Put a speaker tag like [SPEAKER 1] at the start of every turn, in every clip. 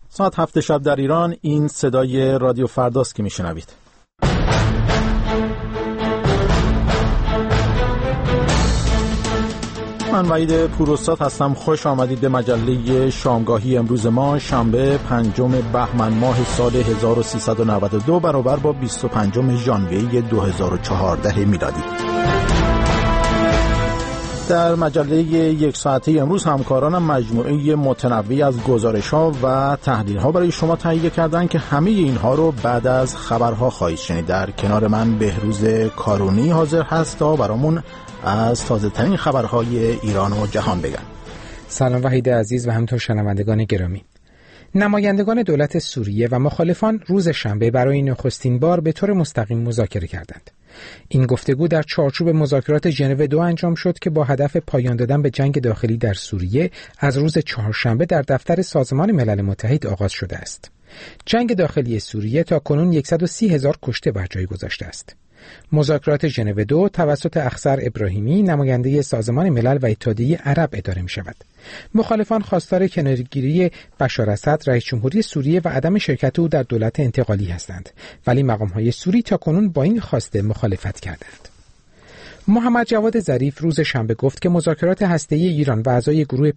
[SPEAKER 1] ساعت 7 شب در ایران. این صدای رادیو فرداست که میشنوید. من وحید پوراستاد هستم. خوش آمدید به مجله شامگاهی امروز ما، شنبه 5 بهمن ماه سال 1392 برابر با 25 ژانویه 2014 میلادی. در مجله یک ساعته امروز همکارانم مجموعه متنوعی از گزارش‌ها و تحلیل‌ها برای شما تهیه کردند که همه اینها رو بعد از خبرها خواهید شنید. در کنار من بهروز کارونی حاضر هست تا برامون از تازه‌ترین خبرهای ایران و جهان بگن.
[SPEAKER 2] سلام وحید عزیز و همینطور شنوندگان گرامی. نمایندگان دولت سوریه و مخالفان روز شنبه برای نخستین بار به طور مستقیم مذاکره کردند. این گفتگو در چارچوب مذاکرات ژنو 2 انجام شد که با هدف پایان دادن به جنگ داخلی در سوریه از روز چهارشنبه در دفتر سازمان ملل متحد آغاز شده است. جنگ داخلی سوریه تا کنون 130,000 کشته بر جای گذاشته است. مذاکرات ژنو 2 توسط اخضر ابراهیمی، نماینده سازمان ملل و اتحادیه عرب اداره می شود. مخالفان خواستار کنارگیری بشار اسد رئیس جمهوری سوریه و عدم شرکت او در دولت انتقالی هستند، ولی مقام‌های سوری تا کنون با این خواسته مخالفت کردند. محمد جواد ظریف روز شنبه گفت که مذاکرات هسته‌ای ایران و اعضای گروه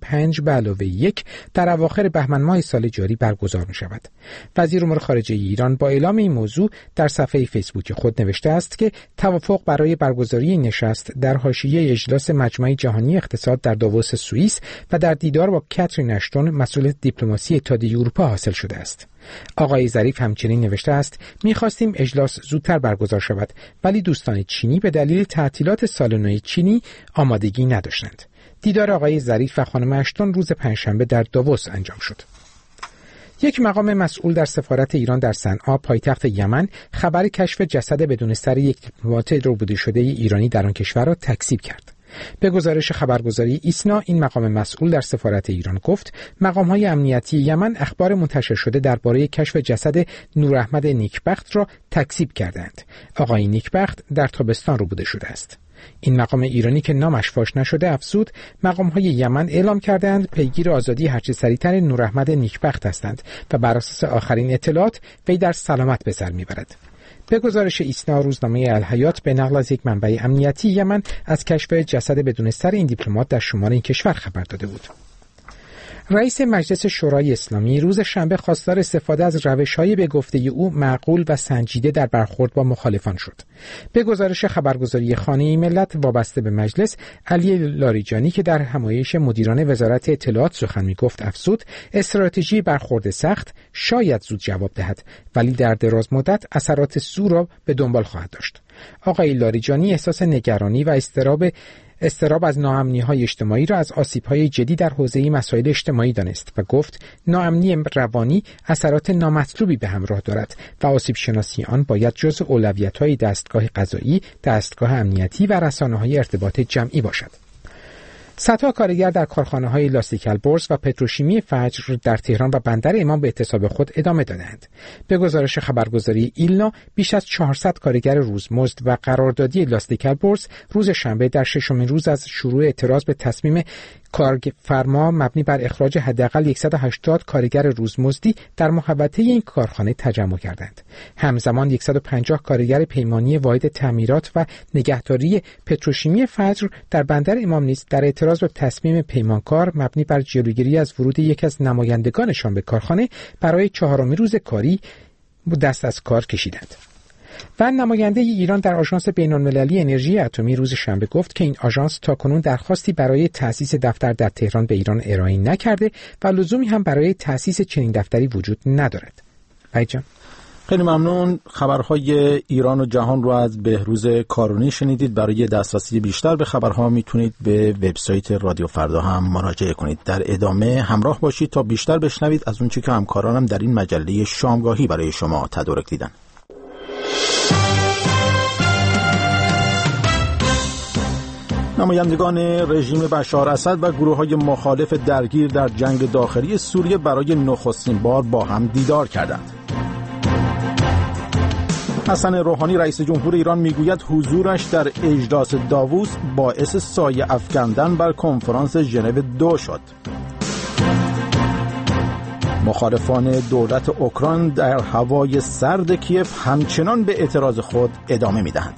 [SPEAKER 2] 5+1 در اواخر بهمن ماه سال جاری برگزار می‌شود. وزیر امور خارجه ایران با اعلام این موضوع در صفحه فیسبوک خود نوشته است که توافق برای برگزاری این نشست در حاشیه اجلاس مجمع جهانی اقتصاد در داووس سوئیس و در دیدار با کاترین اشتون مسئول دیپلماسی اتحادیه اروپا حاصل شده است. آقای ظریف همچنین نوشته است: می‌خواستیم اجلاس زودتر برگزار شود، ولی دوستان چینی به دلیل تعطیلات سال نو چینی آمادگی نداشتند. دیدار آقای ظریف و خانم اشتون روز پنجشنبه در داووس انجام شد. یک مقام مسئول در سفارت ایران در صنعا پایتخت یمن خبر کشف جسد بدون سر یک دیپلمات ربوده شده ایرانی در آن کشور را تکذیب کرد. به گزارش خبرگزاری ایسنا، این مقام مسئول در سفارت ایران گفت مقام‌های امنیتی یمن اخبار منتشر شده درباره کشف جسد نوراحمد نیکبخت را تکذیب کردند. آقای نیکبخت در تابستان ربوده شده است. این مقام ایرانی که نامش فاش نشده افزود مقام‌های یمن اعلام کردند پیگیر آزادی هرچه سریعتر نوراحمد نیکبخت هستند و بر اساس آخرین اطلاعات وی در سلامت به سر میبرد. به گزارش ایسنا، روزنامه الحیات به نقل از یک منبع امنیتی یمن از کشف جسد بدون سر این دیپلمات در شمال این کشور خبر داده بود. رئیس مجلس شورای اسلامی روز شنبه خواستار استفاده از روش‌های به گفته او معقول و سنجیده در برخورد با مخالفان شد. به گزارش خبرگزاری خانه ملت وابسته به مجلس، علی لاریجانی که در همایش مدیران وزارت اطلاعات سخن می‌گفت افزود استراتژی برخورد سخت شاید زود جواب دهد، ولی در دراز مدت اثرات سو را به دنبال خواهد داشت. آقای لاریجانی احساس نگرانی و استراب از ناامنی‌های اجتماعی را از آسیب‌های جدی در حوزه مسائل اجتماعی دانست و گفت ناامنی روانی اثرات نامطلوبی به همراه دارد و آسیب شناسی آن باید جزء اولویت‌های دستگاه قضایی، دستگاه امنیتی و رسانه‌های ارتباط جمعی باشد. صدها کارگر در کارخانه‌های لاستیک البرز و پتروشیمی فجر در تهران و بندر امام به اعتصاب خود ادامه دادند. به گزارش خبرگزاری ایلنا، بیش از 400 کارگر روزمزد و قراردادی لاستیک البرز روز شنبه در ششمین روز از شروع اعتراض به تصمیم کارفرما مبنی بر اخراج حداقل 180 کارگر روزمزدی در محوطه این کارخانه تجمع کردند. همزمان 150 کارگر پیمانی واحد تعمیرات و نگهداری پتروشیمی فجر در بندر امام نیز در اعتراض به تصمیم پیمانکار مبنی بر جلوگیری از ورود یکی از نمایندگانشان به کارخانه برای 4مین روز کاری دست از کار کشیدند. و نماینده ایران در آژانس بین‌المللی انرژی اتمی روز شنبه گفت که این آژانس تاکنون درخواستی برای تأسیس دفتر در تهران به ایران ارائه نکرده و لزومی هم برای تأسیس چنین دفتری وجود ندارد. جان.
[SPEAKER 1] خیلی ممنون. خبرهای ایران و جهان رو از بهروز کارونی شنیدید. برای دسترسی بیشتر به خبرها میتونید به وبسایت رادیو فردا هم مراجعه کنید. در ادامه همراه باشید تا بیشتر بشنوید از اونچه که همکارانم در این مجله شامگاهی برای شما تدارک دیدن. نمایندگان رژیم بشار اسد و گروه‌های مخالف درگیر در جنگ داخلی سوریه برای نخستین بار با هم دیدار کردند. حسن روحانی رئیس جمهور ایران میگوید حضورش در اجلاس داووس باعث سایه افکندن بر کنفرانس ژنو 2 شد. مخالفان دولت اوکراین در هوای سرد کیف همچنان به اعتراض خود ادامه می‌دهند.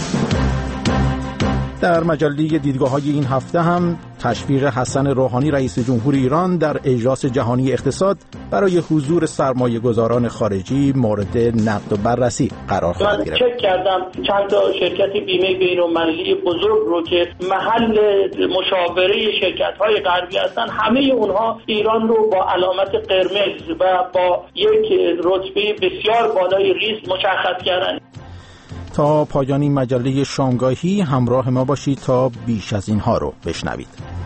[SPEAKER 1] در مجله دیدگاه‌های این هفته هم تشویق حسن روحانی رئیس جمهور ایران در اجلاس جهانی اقتصاد برای حضور سرمایه‌گذاران خارجی مورد نقد و بررسی قرار خواهد گرفت.
[SPEAKER 3] چک کردم چند تا شرکت بیمه بین‌المللی بزرگ رو که محل مشاوره شرکت‌های غربی هستن، همه اونها ایران رو با علامت قرمز و با یک رتبه بسیار بالای ریسک مشخص کردن.
[SPEAKER 1] تا پایان این مجله شامگاهی همراه ما باشید تا بیش از اینها رو بشنوید.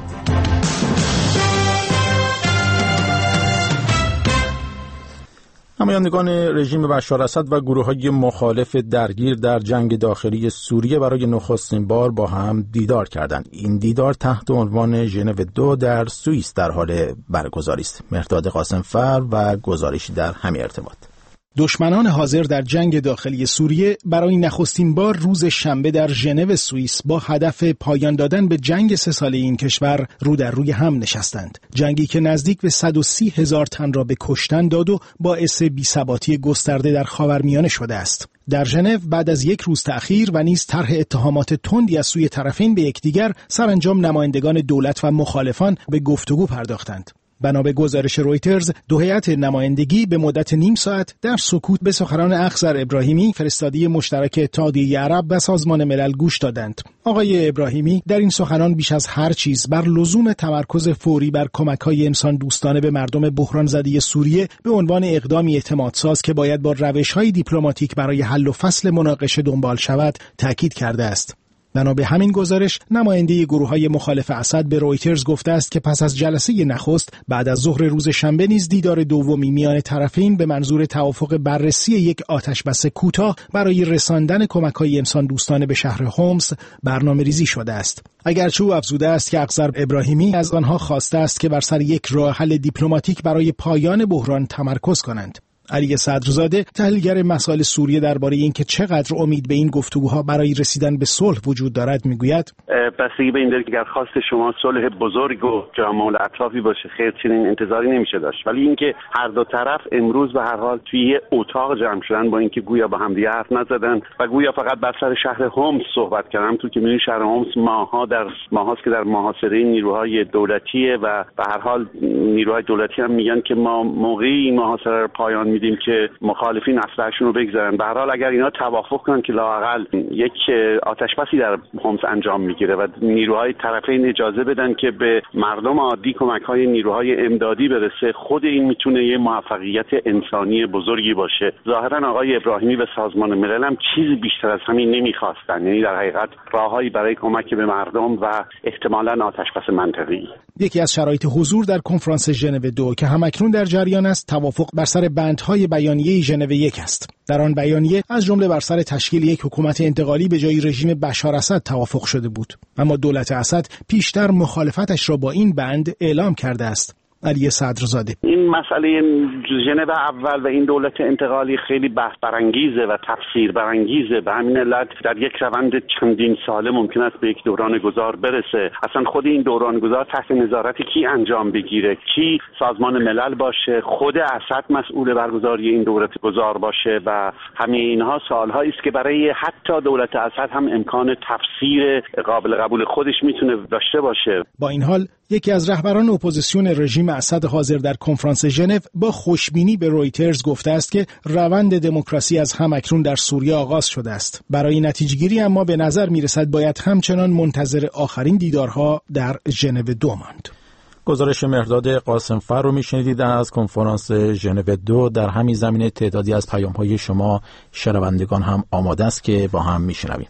[SPEAKER 1] نمایندگان رژیم بشار اسد و گروه‌های مخالف درگیر در جنگ داخلی سوریه برای نخستین بار با هم دیدار کردند. این دیدار تحت عنوان ژنو 2 در سوئیس در حال برگزاری است. مهرداد قاسمفر و گزارشی در همین ارتباط.
[SPEAKER 4] دشمنان حاضر در جنگ داخلی سوریه برای نخستین بار روز شنبه در ژنو سوئیس با هدف پایان دادن به جنگ 3 ساله این کشور رو در روی هم نشستند. جنگی که نزدیک به 130,000 تن را به کشتن داد و باعث بی‌ثباتی گسترده در خاورمیانه شده است. در ژنو بعد از یک روز تأخیر و نیز طرح اتهامات تندی از سوی طرفین به یکدیگر، سرانجام نمایندگان دولت و مخالفان به گفتگو پرداختند. بنا به گزارش رویترز، دو هیئت نمایندگی به مدت نیم ساعت در سکوت به سخنران اخضر ابراهیمی، فرستاده مشترک اتحادیه عرب و سازمان ملل گوش دادند. آقای ابراهیمی در این سخنان بیش از هر چیز بر لزوم تمرکز فوری بر کمک‌های انسان دوستانه به مردم بحران زده سوریه به عنوان اقدامی اعتمادساز که باید با روش‌های دیپلماتیک برای حل و فصل مناقشه دنبال شود تاکید کرده است. بنا به همین گزارش، نماینده گروه‌های مخالف اسد به رویترز گفته است که پس از جلسه نخست بعد از ظهر روز شنبه نیز دیدار دومی میان طرفین به منظور توافق بررسی یک آتشبس کوتاه برای رساندن کمک‌های انسان دوستانه به شهر حمص برنامه‌ریزی شده است. اگرچه او افزوده است که اخضر ابراهیمی از آنها خواسته است که بر سر یک راه حل دیپلماتیک برای پایان بحران تمرکز کنند. علی صدرزاده، تحلیلگر مسائل سوریه، درباره اینکه چقدر امید به این گفتگوها برای رسیدن به صلح وجود دارد میگوید:
[SPEAKER 5] بستگی به این داره که اگر خواست شما صلح بزرگ و جامع الاطرافی باشه، خیر چنین انتظاری نمیشه داشت، ولی اینکه هر دو طرف امروز به هر حال توی یه اتاق جمع شدن با اینکه گویا با هم دیگه حرف نزدن و گویا فقط بر سر شهر حمص صحبت کردن، تو که می‌بینید شهر حمص ماهاست که در محاصره نیروهای دولتیه و به هر حال نیروهای دولتی هم میگن که ما موقعی این محاصره رو پایان میدیم که مخالفین اسلحه‌شون رو بگذارن. به هر حال اگر اینا توافق کنن که لااقل یک آتشبسی در حمص انجام میگیره و نیروهای طرفین اجازه بدن که به مردم عادی کمک‌های نیروهای امدادی برسه، خود این میتونه یه موفقیت انسانی بزرگی باشه. ظاهرا آقای ابراهیمی و سازمان ملل هم چیزی بیشتر از همین نمیخواستن، یعنی در حقیقت راههایی برای کمک به مردم و احتمالاً آتشبس منطقه‌ای.
[SPEAKER 4] یکی از شرایط حضور در کنفرانس ژنو 2 که همکنون در جریان است، توافق بر سر بندهای بیانیه ژنو 1 است. در آن بیانیه از جمله بر سر تشکیل یک حکومت انتقالی به جای رژیم بشار اسد توافق شده بود، اما دولت اسد پیشتر مخالفتش را با این بند اعلام کرده است. علی صدرزاده:
[SPEAKER 5] این مسئله ژنو اول و این دولت انتقالی خیلی بحث برانگیزه و تفسیر برانگیزه. به همین علت در یک روند چندین ساله ممکن است به یک دوران گذار برسه. اصلا خود این دوران گذار تحت نظارت کی انجام بگیره، کی سازمان ملل باشه، خود اسد مسئول برگزاری این دوران گذار باشه و همه اینها سوالهایی است که برای حتی دولت اسد هم امکان تفسیر قابل قبول خودش میتونه داشته باشه.
[SPEAKER 4] با این حال یکی از رهبران اپوزیسیون رژیم اسد حاضر در کنفرانس ژنو با خوشبینی به رویترز گفته است که روند دموکراسی از همکنون در سوریه آغاز شده است. برای نتیجه‌گیری اما به نظر می‌رسد باید همچنان منتظر آخرین دیدارها در ژنو 2 ماند.
[SPEAKER 1] گزارش مهرداد قاسمفر رو میشنیدید از کنفرانس ژنو 2. در همین زمینه تعدادی از پیام‌های شما شنوندگان هم آماده است که با هم میشنویم.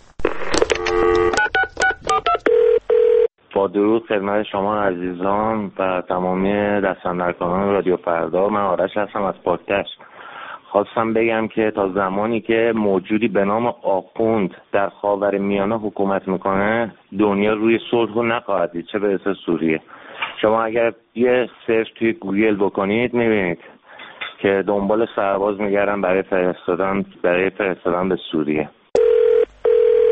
[SPEAKER 6] با درود خدمت شما عزیزان و تمامی دستاندرکاران رادیو فردا، من آرش هستم از پاکدشت. خواستم بگم که تا زمانی که موجودی به نام آخوند در خاورمیانه حکومت میکنه، دنیا روی صلح رو نخواهد دید، چه برسه سوریه. شما اگر یه سرچ توی گوگل بکنید میبینید که دنبال سرباز میگردن برای فرستادن به سوریه.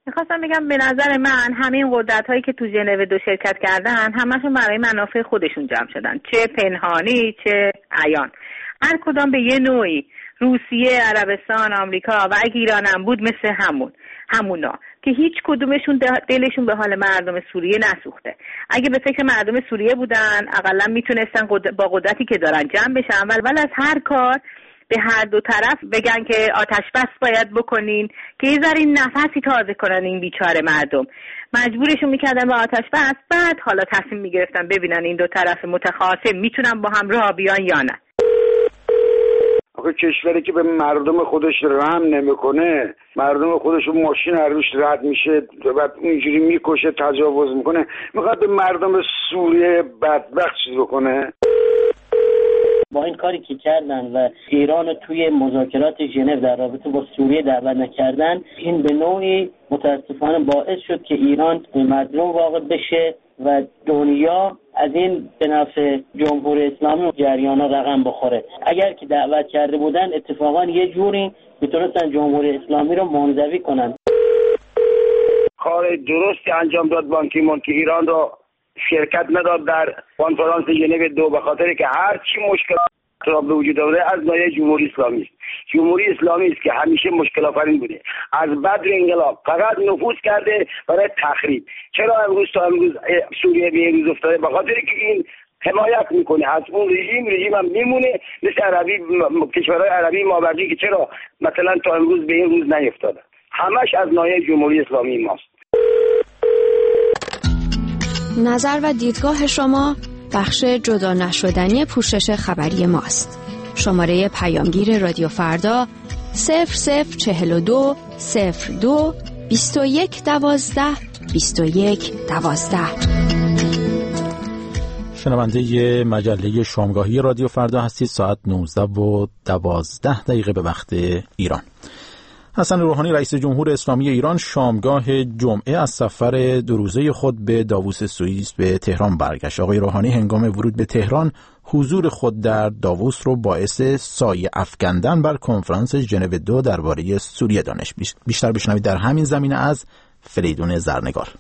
[SPEAKER 7] میخواستم بگم به نظر من همه این قدرت‌هایی که تو ژنو 2 شرکت کردن همشون برای منافع خودشون جمع شدن، چه پنهانی چه عیان. هر کدام به یه نوعی، روسیه، عربستان، آمریکا و اگه ایران هم بود مثل همونا که هیچ کدومشون دلشون به حال مردم سوریه نسوخته. اگه به فکر مردم سوریه بودن اقلا میتونستن با قدرتی که دارن جمع بشن، ولی از هر کار به هر دو طرف بگن که آتش بس باید بکنین که یه ذره نفسی تازه کنن این بیچاره مردم. مجبورشون میکردن به آتش بس، بعد حالا تصمیم میگرفتن ببینن این دو طرف متخاصم میتونن با هم راه بیان یا نه.
[SPEAKER 8] آخه کشوری که به مردم خودش رحم نمیکنه، مردم خودش رو ماشین هر روش رد میشه بعد اینجوری میکشه، تجاوز میکنه، میخواد به مردم سوریه بدبخت چیز بکنه.
[SPEAKER 3] با این کاری که کردن و ایران رو توی مذاکرات ژنو در رابطه با سوریه دعوت نکردن، این به نوعی متاسفانه باعث شد که ایران به مظلوم واقع بشه و دنیا از این به نفع جمهوری اسلامی و جریانا رقم بخوره. اگر که دعوت کرده بودن اتفاقا یه جوری میتونستن جمهوری اسلامی رو منزوی کنن.
[SPEAKER 8] کار درستی انجام داد بان کی مون که ایران رو شرکت نداد در کنفرانس ژنو 2 به خاطر که هر چی مشکلات را به وجود آورده از ناحیه جمهوری اسلامی است. جمهوری اسلامی است که همیشه مشکل آفرین بوده، از بدر انقلاب فقط نفوذ کرده برای تخریب. چرا امروز تا امروز سوریه به این روز افتاده؟ به خاطر که این حمایت میکنه از اون رژیم هم میمونه، مثل کشورهای عربی ماوردی که چرا مثلا تا امروز به این روز نیفتاده. همش از ناحیه جمهوری اسلامی ماست.
[SPEAKER 9] نظر و دیدگاه شما بخش جدا نشدنی پوشش خبری ماست. شماره پیامگیر رادیو فردا 0042 02 21 12 21 12.
[SPEAKER 1] شنونده مجله شامگاهی رادیو فردا هستید. ساعت 19:12 به وقت ایران. حسن روحانی رئیس جمهور اسلامی ایران شامگاه جمعه از سفر 2 روزه خود به داووس سوئیس به تهران برگشت. آقای روحانی هنگام ورود به تهران حضور خود در داووس رو باعث سایه افکندن بر کنفرانس ژنو 2 درباره سوریه دانست. بیشتر بشنوید در همین زمینه از فریدون زرنگار.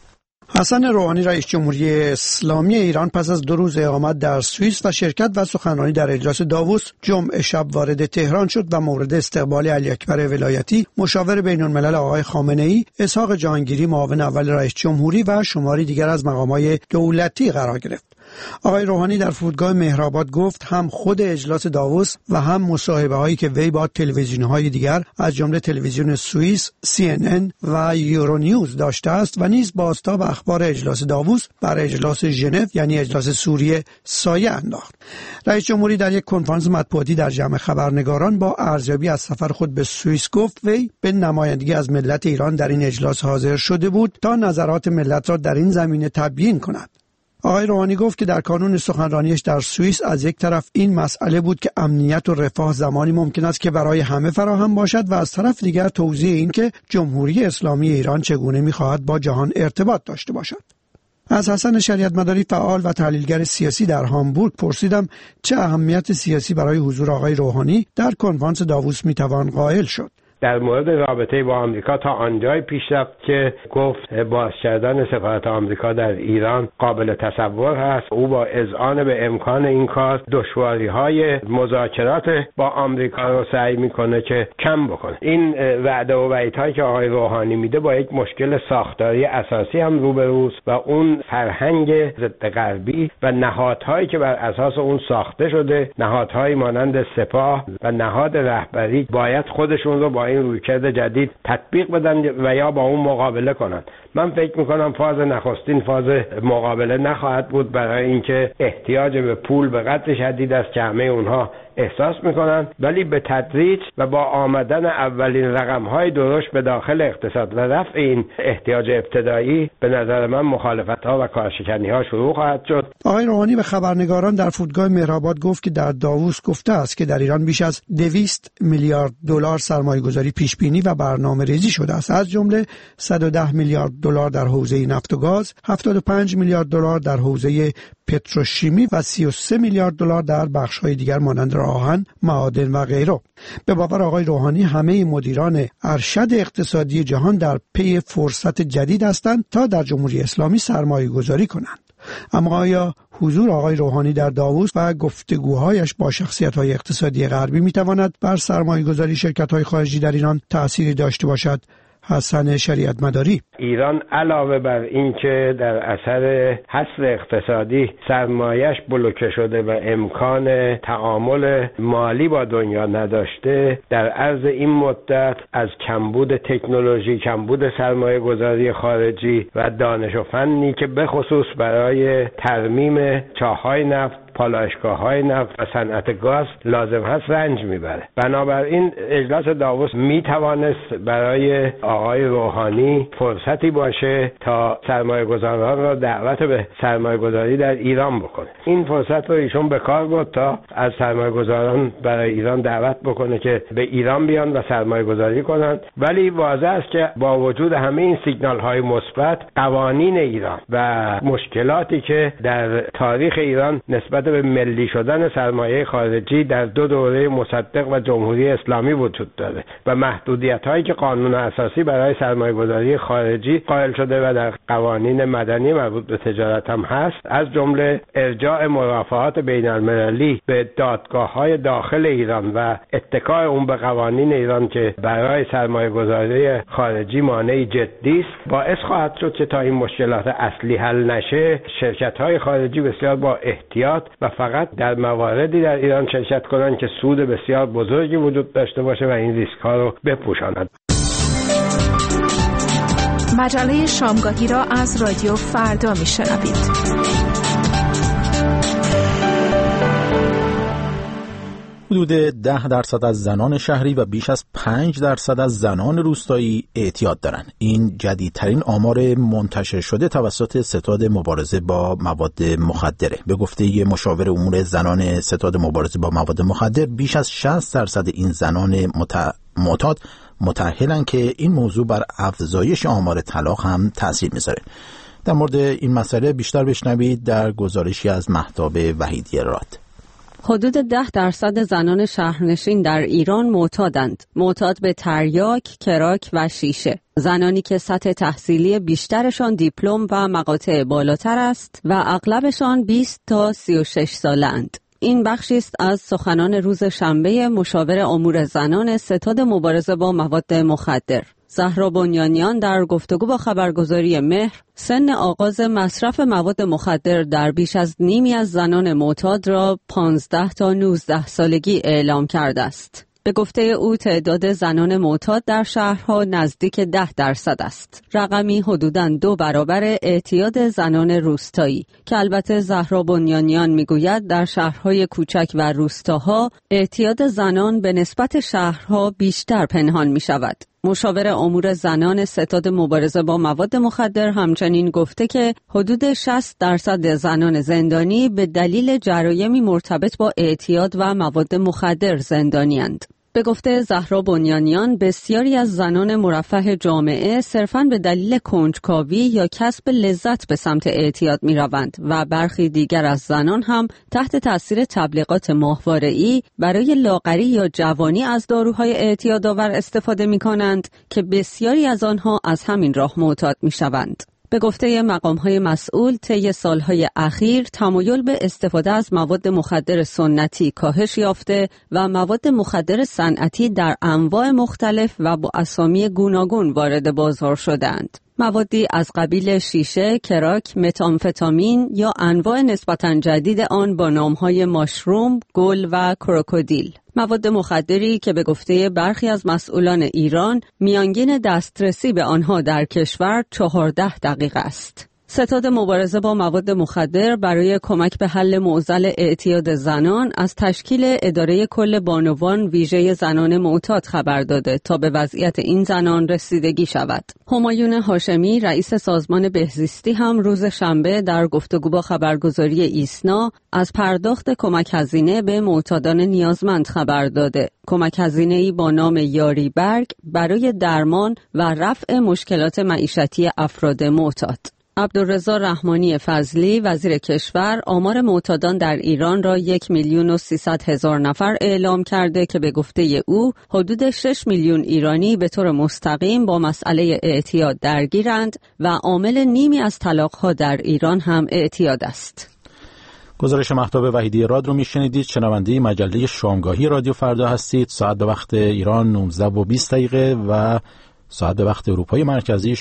[SPEAKER 10] حسن روحانی رئیس جمهوری اسلامی ایران پس از 2 روز اقامت در سوئیس و شرکت و سخنرانی در اجلاس داووس جمعه شب وارد تهران شد و مورد استقبال علی اکبر ولایتی، مشاور بین الملل آقای خامنه‌ای، اسحاق جهانگیری معاون اول رئیس جمهوری و شماری دیگر از مقامات دولتی قرار گرفت. آقای روحانی در فرودگاه مهرآباد گفت هم خود اجلاس داووس و هم مصاحبه‌هایی که وی با تلویزیون‌های دیگر از جمله تلویزیون سوئیس، CNN و یورونیوز داشته است و نیز بازتاب اخبار اجلاس داووس بر اجلاس ژنو یعنی اجلاس سوریه سایه انداخت. رئیس جمهوری در یک کنفرانس مطبوعاتی در جمع خبرنگاران با ارزیابی از سفر خود به سوئیس گفت وی به نمایندگی از ملت ایران در این اجلاس حاضر شده بود تا نظرات ملت را در این زمینه تبیین کند. آقای روحانی گفت که در کانون سخنرانیش در سوئیس از یک طرف این مسئله بود که امنیت و رفاه زمانی ممکن است که برای همه فراهم باشد و از طرف دیگر توضیح این که جمهوری اسلامی ایران چگونه می‌خواهد با جهان ارتباط داشته باشد. از حسن شریعت مداری فعال و تحلیلگر سیاسی در هامبورگ پرسیدم چه اهمیت سیاسی برای حضور آقای روحانی در کنفرانس داووس میتوان قائل شد.
[SPEAKER 11] در مورد رابطه با آمریکا تا آنجای پیش رفت که گفت باز کردن سفارت آمریکا در ایران قابل تصور هست. او با اذعان به امکان این کار دشواری‌های مذاکرات با آمریکا رو سعی میکنه که کم بکنه. این وعده و وعیدهایی که آقای روحانی میده با یک مشکل ساختاری اساسی هم روبروست و اون فرهنگ ضد غربی و نهادهایی که بر اساس اون ساخته شده، نهادهایی مانند سپاه و نهاد رهبری باید خودشون رو با این رویکرد جدید تطبیق بدن و یا با اون مقابله کنند. من فکر میکنم فاز نخستین فاز مقابله نخواهد بود، برای اینکه احتیاج به پول به قدر شدید است که همه اونها احساس میکنن، ولی به تدریج و با آمدن اولین رقمهای درشت به داخل اقتصاد و رفع این احتیاج ابتدایی به نظر من مخالفت‌ها و کارشکنی‌ها شروع خواهد شد.
[SPEAKER 10] آقای روحانی به خبرنگاران در فرودگاه مهرآباد گفت که در داووس گفته است که در ایران بیش از 200 میلیارد دلار سرمایه‌گذاری پیش بینی و برنامه‌ریزی شده است، از جمله 110 میلیارد دلار در حوزه نفت و گاز، 75 میلیارد دلار در حوزه پتروشیمی و 33 میلیارد دلار در بخش‌های دیگر مانند آهن، معادن و غیره. به باور آقای روحانی همه مدیران ارشد اقتصادی جهان در پی فرصت جدید هستند تا در جمهوری اسلامی سرمایه‌گذاری کنند. اما آیا حضور آقای روحانی در داووس و گفتگوهایش با شخصیت‌های اقتصادی غربی می‌تواند بر سرمایه‌گذاری شرکت‌های خارجی در ایران تأثیری داشته باشد؟ حسن شریعت مداری:
[SPEAKER 11] ایران علاوه بر این که در اثر حصر اقتصادی سرمایه‌اش بلوکه شده و امکان تعامل مالی با دنیا نداشته، در عرض این مدت از کمبود تکنولوژی، کمبود سرمایه گذاری خارجی و دانش و فنی که به خصوص برای ترمیم چاه‌های نفت، پالایشگاه‌های نفت و صنعت گاز لازم هست رنج میبره. بنابراین اجلاس داووس میتوانست برای آقای روحانی فرصتی باشه تا سرمایه‌گذاران را دعوت به سرمایه‌گذاری در ایران بکنه. این فرصت رو ایشون به کار برد تا از سرمایه‌گذاران برای ایران دعوت بکنه که به ایران بیان و سرمایه‌گذاری کنند. ولی واضح است که با وجود همه این سیگنال‌های مثبت، قوانین ایران و مشکلاتی که در تاریخ ایران نسبت به ملی شدن سرمایه خارجی در دو دوره مصدق و جمهوری اسلامی وجود داره و محدودیت‌هایی که قانون اساسی برای سرمایه‌گذاری خارجی قائل شده و در قوانین مدنی مربوط به تجارت هم هست، از جمله ارجاع مرافعات بین‌المللی به دادگاه‌های داخل ایران و اتکای اون به قوانین ایران که برای سرمایه‌گذاری خارجی مانعی جدی است، باعث خواهد شد که تا این مشکلات اصلی حل نشه، شرکت‌های خارجی بسیار با احتیاط و فقط در مواردی در ایران شرکت کنند که سود بسیار بزرگی وجود داشته باشه و این ریسک‌ها رو بپوشاند.
[SPEAKER 12] مجله شامگاهی را از رادیو فردا میشنوید.
[SPEAKER 1] حدود 10% از زنان شهری و بیش از 5% از زنان روستایی اعتیاد دارند. این جدیدترین آمار منتشر شده توسط ستاد مبارزه با مواد مخدره. به گفته مشاور امور زنان ستاد مبارزه با مواد مخدر، بیش از 60% این زنان معتاد متأهلن که این موضوع بر افزایش آمار طلاق هم تاثیر میذاره. در مورد این مسئله بیشتر بشنوید در گزارشی از مهتاب وحیدی راد.
[SPEAKER 13] حدود 10% زنان شهرنشین در ایران معتادند. معتاد به تریاک، کراک و شیشه. زنانی که سطح تحصیلی بیشترشان دیپلم و مقاطع بالاتر است و اغلبشان 20 تا 36 سالند. این بخشی است از سخنان روز شنبه مشاور امور زنان ستاد مبارزه با مواد مخدر. زهرا بنیانیان در گفتگو با خبرگزاری مهر سن آغاز مصرف مواد مخدر در بیش از نیمی از زنان معتاد را 15 تا 19 سالگی اعلام کرده است. به گفته او تعداد زنان معتاد در شهرها نزدیک 10% است. رقمی حدوداً 2 برابر اعتیاد زنان روستایی که البته زهرا بنیانیان میگوید در شهرهای کوچک و روستاها اعتیاد زنان به نسبت شهرها بیشتر پنهان می شود. مشاور امور زنان ستاد مبارزه با مواد مخدر همچنین گفته که حدود 60% زنان زندانی به دلیل جرایمی مرتبط با اعتیاد و مواد مخدر زندانی‌اند. به گفته زهرا بنیانیان، بسیاری از زنان مرفه جامعه صرفاً به دلیل کنجکاوی یا کسب لذت به سمت اعتیاد می روند و برخی دیگر از زنان هم تحت تاثیر تبلیغات ماهواره‌ای برای لاغری یا جوانی از داروهای اعتیادآور استفاده می کنند که بسیاری از آنها از همین راه معتاد می شوند. به گفته مقام‌های مسئول، طی سالهای اخیر تمایل به استفاده از مواد مخدر سنتی کاهش یافته و مواد مخدر صنعتی در انواع مختلف و با اسامی گوناگون وارد بازار شدند. موادی از قبیل شیشه، کراک، متامفتامین یا انواع نسبتاً جدید آن با نام‌های ماشروم، گل و کروکودیل. مواد مخدری که به گفته برخی از مسئولان ایران میانگین دسترسی به آنها در کشور 14 دقیقه است. ستاد مبارزه با مواد مخدر برای کمک به حل معضل اعتیاد زنان از تشکیل اداره کل بانوان ویژه زنان معتاد خبر داده تا به وضعیت این زنان رسیدگی شود. همایون هاشمی رئیس سازمان بهزیستی هم روز شنبه در گفتگو با خبرگزاری ایسنا از پرداخت کمک هزینه به معتادان نیازمند خبر داده. کمک هزینه‌ای با نام یاری برگ برای درمان و رفع مشکلات معیشتی افراد معتاد. عبدالرضا رحمانی فضلی وزیر کشور آمار معتادان در ایران را 1,300,000 نفر اعلام کرده که به گفته او حدود 6 میلیون ایرانی به طور مستقیم با مسئله اعتیاد درگیرند و عامل نیمی از طلاق‌ها در ایران هم اعتیاد است.
[SPEAKER 1] گزارش مهتاب وحیدی راد رو میشنیدید. شنونده مجله شامگاهی رادیو فردا هستید. ساعت به وقت ایران 19:20 و ساعت به وقت اروپای مرکزی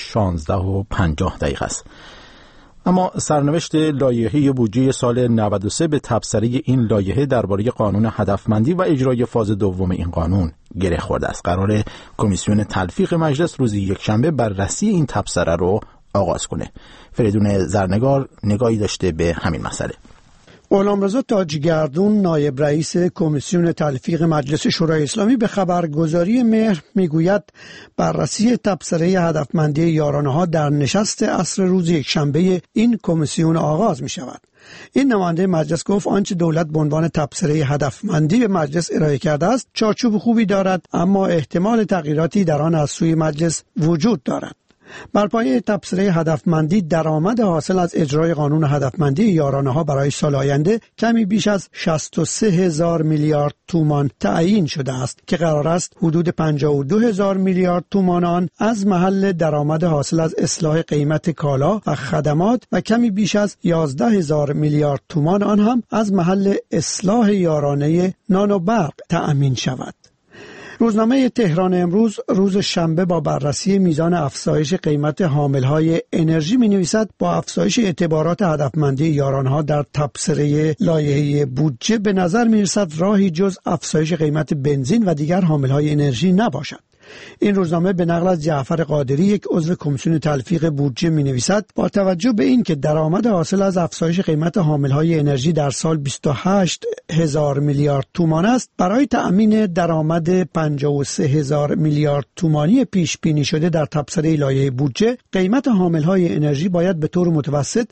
[SPEAKER 1] 16:50 است. اما سرنوشت لایحه بودجه سال 93 به تبصره این لایحه درباره قانون هدفمندی و اجرای فاز دوم این قانون گره خورده است. قرار کمیسیون تلفیق مجلس روز یکشنبه بررسی این تبصره رو آغاز کنه. فریدون زرنگار نگاهی داشته به همین مسئله.
[SPEAKER 10] غلامرضا تاجگردون نایب رئیس کمیسیون تلفیق مجلس شورای اسلامی به خبرگزاری مهر میگوید بررسی تبصره هدفمندی یارانه‌ها در نشست عصر روز یکشنبه این کمیسیون آغاز می شود. این نماینده مجلس گفت آنچه دولت به عنوان تبصره هدفمندی به مجلس ارائه کرده است چارچوب خوبی دارد، اما احتمال تغییراتی در آن از سوی مجلس وجود دارد. بر پایه تبصره هدفمندی درآمد حاصل از اجرای قانون هدفمندی یارانه‌ها برای سال آینده کمی بیش از 63,000 میلیارد تومان تعیین شده است که قرار است حدود 52,000 میلیارد تومان آن از محل درآمد حاصل از اصلاح قیمت کالا و خدمات و کمی بیش از 11,000 میلیارد تومان آن هم از محل اصلاح یارانه نان و برق تأمین شود. روزنامه تهران امروز روز شنبه با بررسی میزان افزایش قیمت حاملهای انرژی می‌نویسد با افزایش اعتبارات هدفمندی یارانه‌ها در تبصره لایحه بودجه به نظر می‌رسد راهی جز افزایش قیمت بنزین و دیگر حاملهای انرژی نباشد. این روزنامه به نقل از جعفر قادری یک عضو کمیسیون تلفیق بودجه می‌نویسد با توجه به این که درآمد حاصل از افزایش قیمت حاملهای انرژی در سال 28,000 میلیارد تومان است، برای تأمین درآمد 53,000 میلیارد تومانی پیش بینی شده در تبصره لایحه بودجه قیمت حاملهای انرژی باید به طور متوسط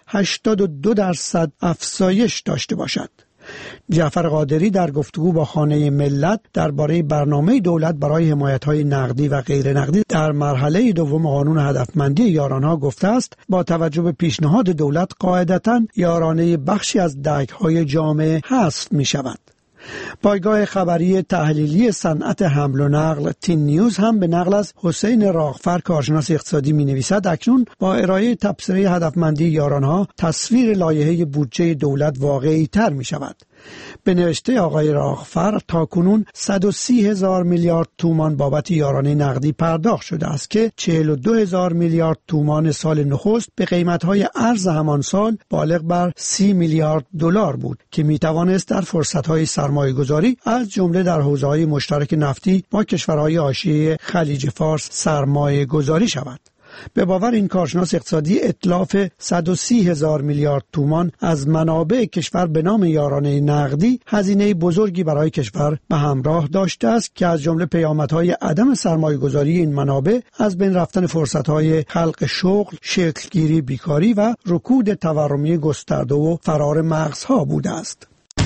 [SPEAKER 10] 82% افزایش داشته باشد. جعفر قادری در گفتگو با خانه ملت درباره برنامه دولت برای حمایت‌های نقدی و غیر نقدی در مرحله دوم قانون هدفمندی یارانه‌ها گفته است با توجه به پیشنهاد دولت قاعدتاً یارانه بخشی از دهک‌های جامعه حذف می‌شود. پایگاه خبری تحلیلی صنعت حمل و نقل تین نیوز هم به نقل از حسین راغفر کارشناس اقتصادی می‌نویسد اکنون با ارائه تبصره هدفمندی یارانه‌ها تصویر لایحه بودجه دولت واقعی‌تر می‌شود. به نوشته آقای راغفر تاکنون 130,000 میلیارد تومان بابت یارانه نقدی پرداخت شده است که 42,000 میلیارد تومان سال نخست به قیمت‌های ارز همان سال بالغ بر 30 میلیارد دلار بود که می‌توانست در فرصت‌های سرمایه‌گذاری از جمله در حوزه‌های مشترک نفتی با کشورهای حاشیه خلیج فارس سرمایه‌گذاری شود. به باور این کارشناس اقتصادی اتلاف 130,000 میلیارد تومان از منابع کشور به نام یارانه نقدی هزینه بزرگی برای کشور به همراه داشته است که از جمله پیامدهای عدم سرمایه‌گذاری این منابع از بین رفتن فرصت‌های خلق شغل، شکلگیری بیکاری و رکود تورمی گسترده و فرار مغزها بوده است.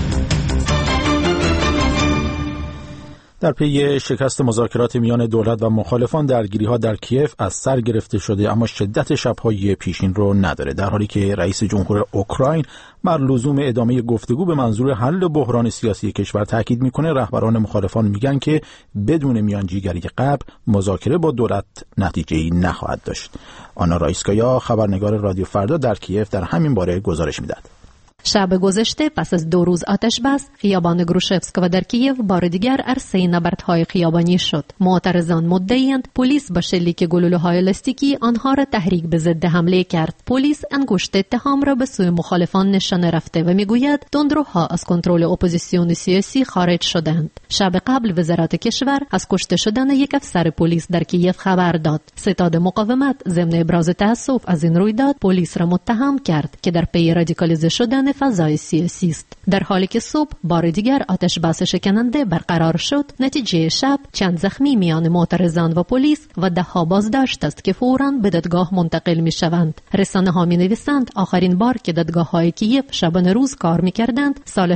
[SPEAKER 1] در پی شکست مذاکرات میان دولت و مخالفان درگیری‌ها در کیف از سر گرفته شده اما شدت شب‌های پیشین رو نداره، در حالی که رئیس جمهور اوکراین بر لزوم ادامه گفتگو به منظور حل بحران سیاسی کشور تاکید میکنه. رهبران مخالفان میگن که بدون میانجیگری قبل مذاکره با دولت نتیجه‌ای نخواهد داشت. آنا رایسکایا خبرنگار رادیو فردا در کیف در همین باره گزارش میداد.
[SPEAKER 14] شب گذشته پس از 2 روز آتش بس خیابان گروشفسکو در کیف بار دیگر عرصه نبردهای خیابانی شد. معترضان مدعی‌اند پلیس با شلیک گلوله‌های لاستیکی آنها را تحریک به ضد حمله کرد. پلیس انگشت اتهام را به سوی مخالفان نشانه رفته و میگوید تندروها از کنترل اپوزیسیون سیاسی خارج شدند. شب قبل وزارت کشور از کشته شدن یک افسر پلیس در کیف خبر داد. ستاد مقاومت ضمن ابراز تأسف از این رویداد پلیس را متهم کرد که در پی رادیکالیزه شدن فضای سیاسی است. در حالی که صبح بار دیگر آتش بس شکننده برقرار شد، نتیجه شب چند زخمی میان معترضان و پلیس و ده‌ها بازداشت است که فوراً به دادگاه منتقل می‌شوند. رسانه‌ها می‌نویسند آخرین بار که دادگاه‌های کیف شبانه روز کار می‌کردند سال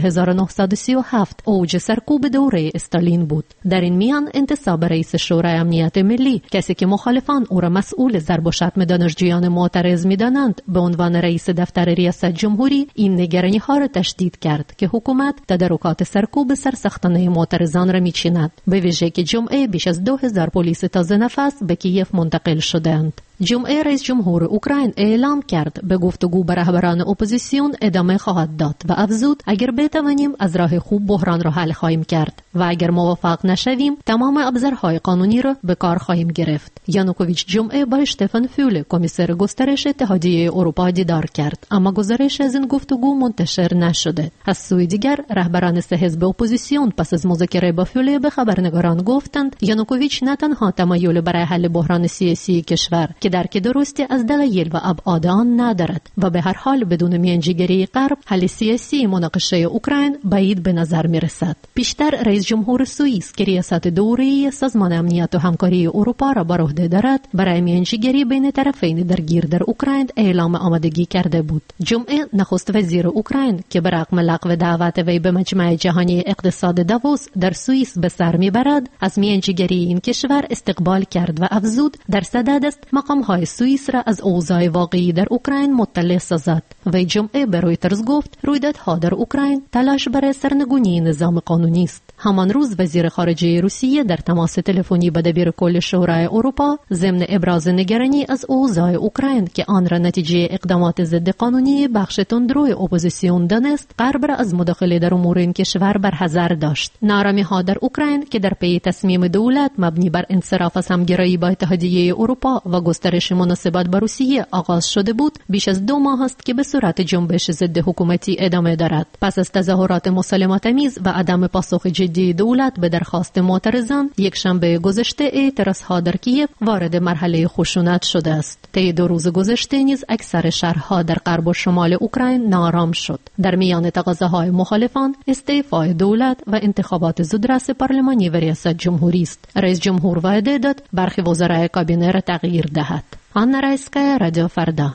[SPEAKER 14] 1937 اوج سرکوب دوره استالین بود. در این میان انتصاب رئیس شورای امنیت ملی، کسی که مخالفان او را مسئول ضرب و شتم دانشجویان معترض می‌دانند، به عنوان رئیس دفتر ریاست جمهوری این نگرانی‌ها را تشدید کرد که حکومت تدارکات سرکوب سرسختانه معترضان را می‌چیند، به ویژه که جمعه بیش از 2000 پلیس تازه نفس به کیف منتقل شدند. جمعه رئیس جمهور اوکراین اعلام کرد به گفتگو با رهبران اپوزیسیون ادامه خواهد داد و افزود اگر بتوانیم از راه خوب بحران را حل خواهیم کرد و اگر موفق نشویم تمام ابزارهای قانونی را به کار خواهیم گرفت. یانوکوویچ جمعه با اشتفان فیوله کمیسر گسترش اتحادیه اروپا دیدار کرد، اما گزارش از این گفتگو منتشر نشده. از سوی دیگر رهبران سه حزب اپوزیسیون پس از مذاکره با فیوله به خبرنگاران گفتند یانوکوویچ نه تنها تمایل برای حل بحران سیاسی کشور که درک درستی از دلایل و ابعاد آن ندارد و به هر حال بدون میانجیگری غرب حل سیاسی مناقشه اوکراین بعید به نظر میرسد. پیشتر رئیس جمهور سوئیس که ریاست دوره‌ای سازمان امنیت و همکاری اروپا را بر عهده دارد برای میانجیگری بین طرفین درگیر در اوکراین اعلام آمادگی کرده بود. جمعه نخست وزیر اوکراین که به رغم لغو دعوت وی به مجمع جهانی اقتصاد داووس در سوئیس به سر میبرد از میانجیگری این کشور استقبال کرد و افزود در صدد است مقام‌های سوئیس را از اوضاع واقعی در اوکراین مطلع سازد. وی جمعه به رویترز گفت رویدادها در اوکراین تلاش برای سرنگونی نظام قانونی است. همان روز وزیر خارجه روسیه در تماس تلفنی با دبیر کل شورای اروپا ضمن ابراز نگرانی از اوضاع اوکراین که آن را نتیجه اقدامات ضد قانونی بخش تندروی اپوزیسیون دانست، غرب را از مداخله در امور این کشور برحذر داشت. نارامی‌ها در اوکراین که در پی تصمیم دولت مبنی بر انصراف از همگرایی با اتحادیه اروپا و گسترش مناسبات با روسیه آغاز شده بود، بیش از 2 ماه است که به صورت جنبش ضد حکومتی ادامه دارد. پس از تظاهرات مسالمت‌آمیز و عدم پاسخ جدی دولت به درخواست معترضان، یک شنبه گذشته اعتراضها در کیف وارد مرحله خشونت شده است. طی 2 روز گذشته نیز اکثر شهرها در غرب و شمال اوکراین ناآرام شد. در میان تقاضاهای مخالفان استعفای دولت و انتخابات زودرس پارلمانی و ریاست جمهوری است. رئیس جمهور وعده داد برخی وزرای کابینه را تغییر دهد. آنا رایسکایا، رادیو فردا.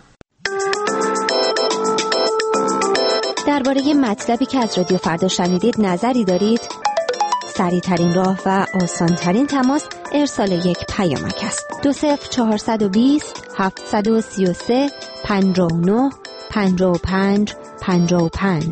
[SPEAKER 9] درباره مطلبی که از رادیو فردا شنیدید نظری دارید؟ سریع‌ترین راه و آسان‌ترین تماس ارسال یک پیامک است. 20420 733 59 55 55.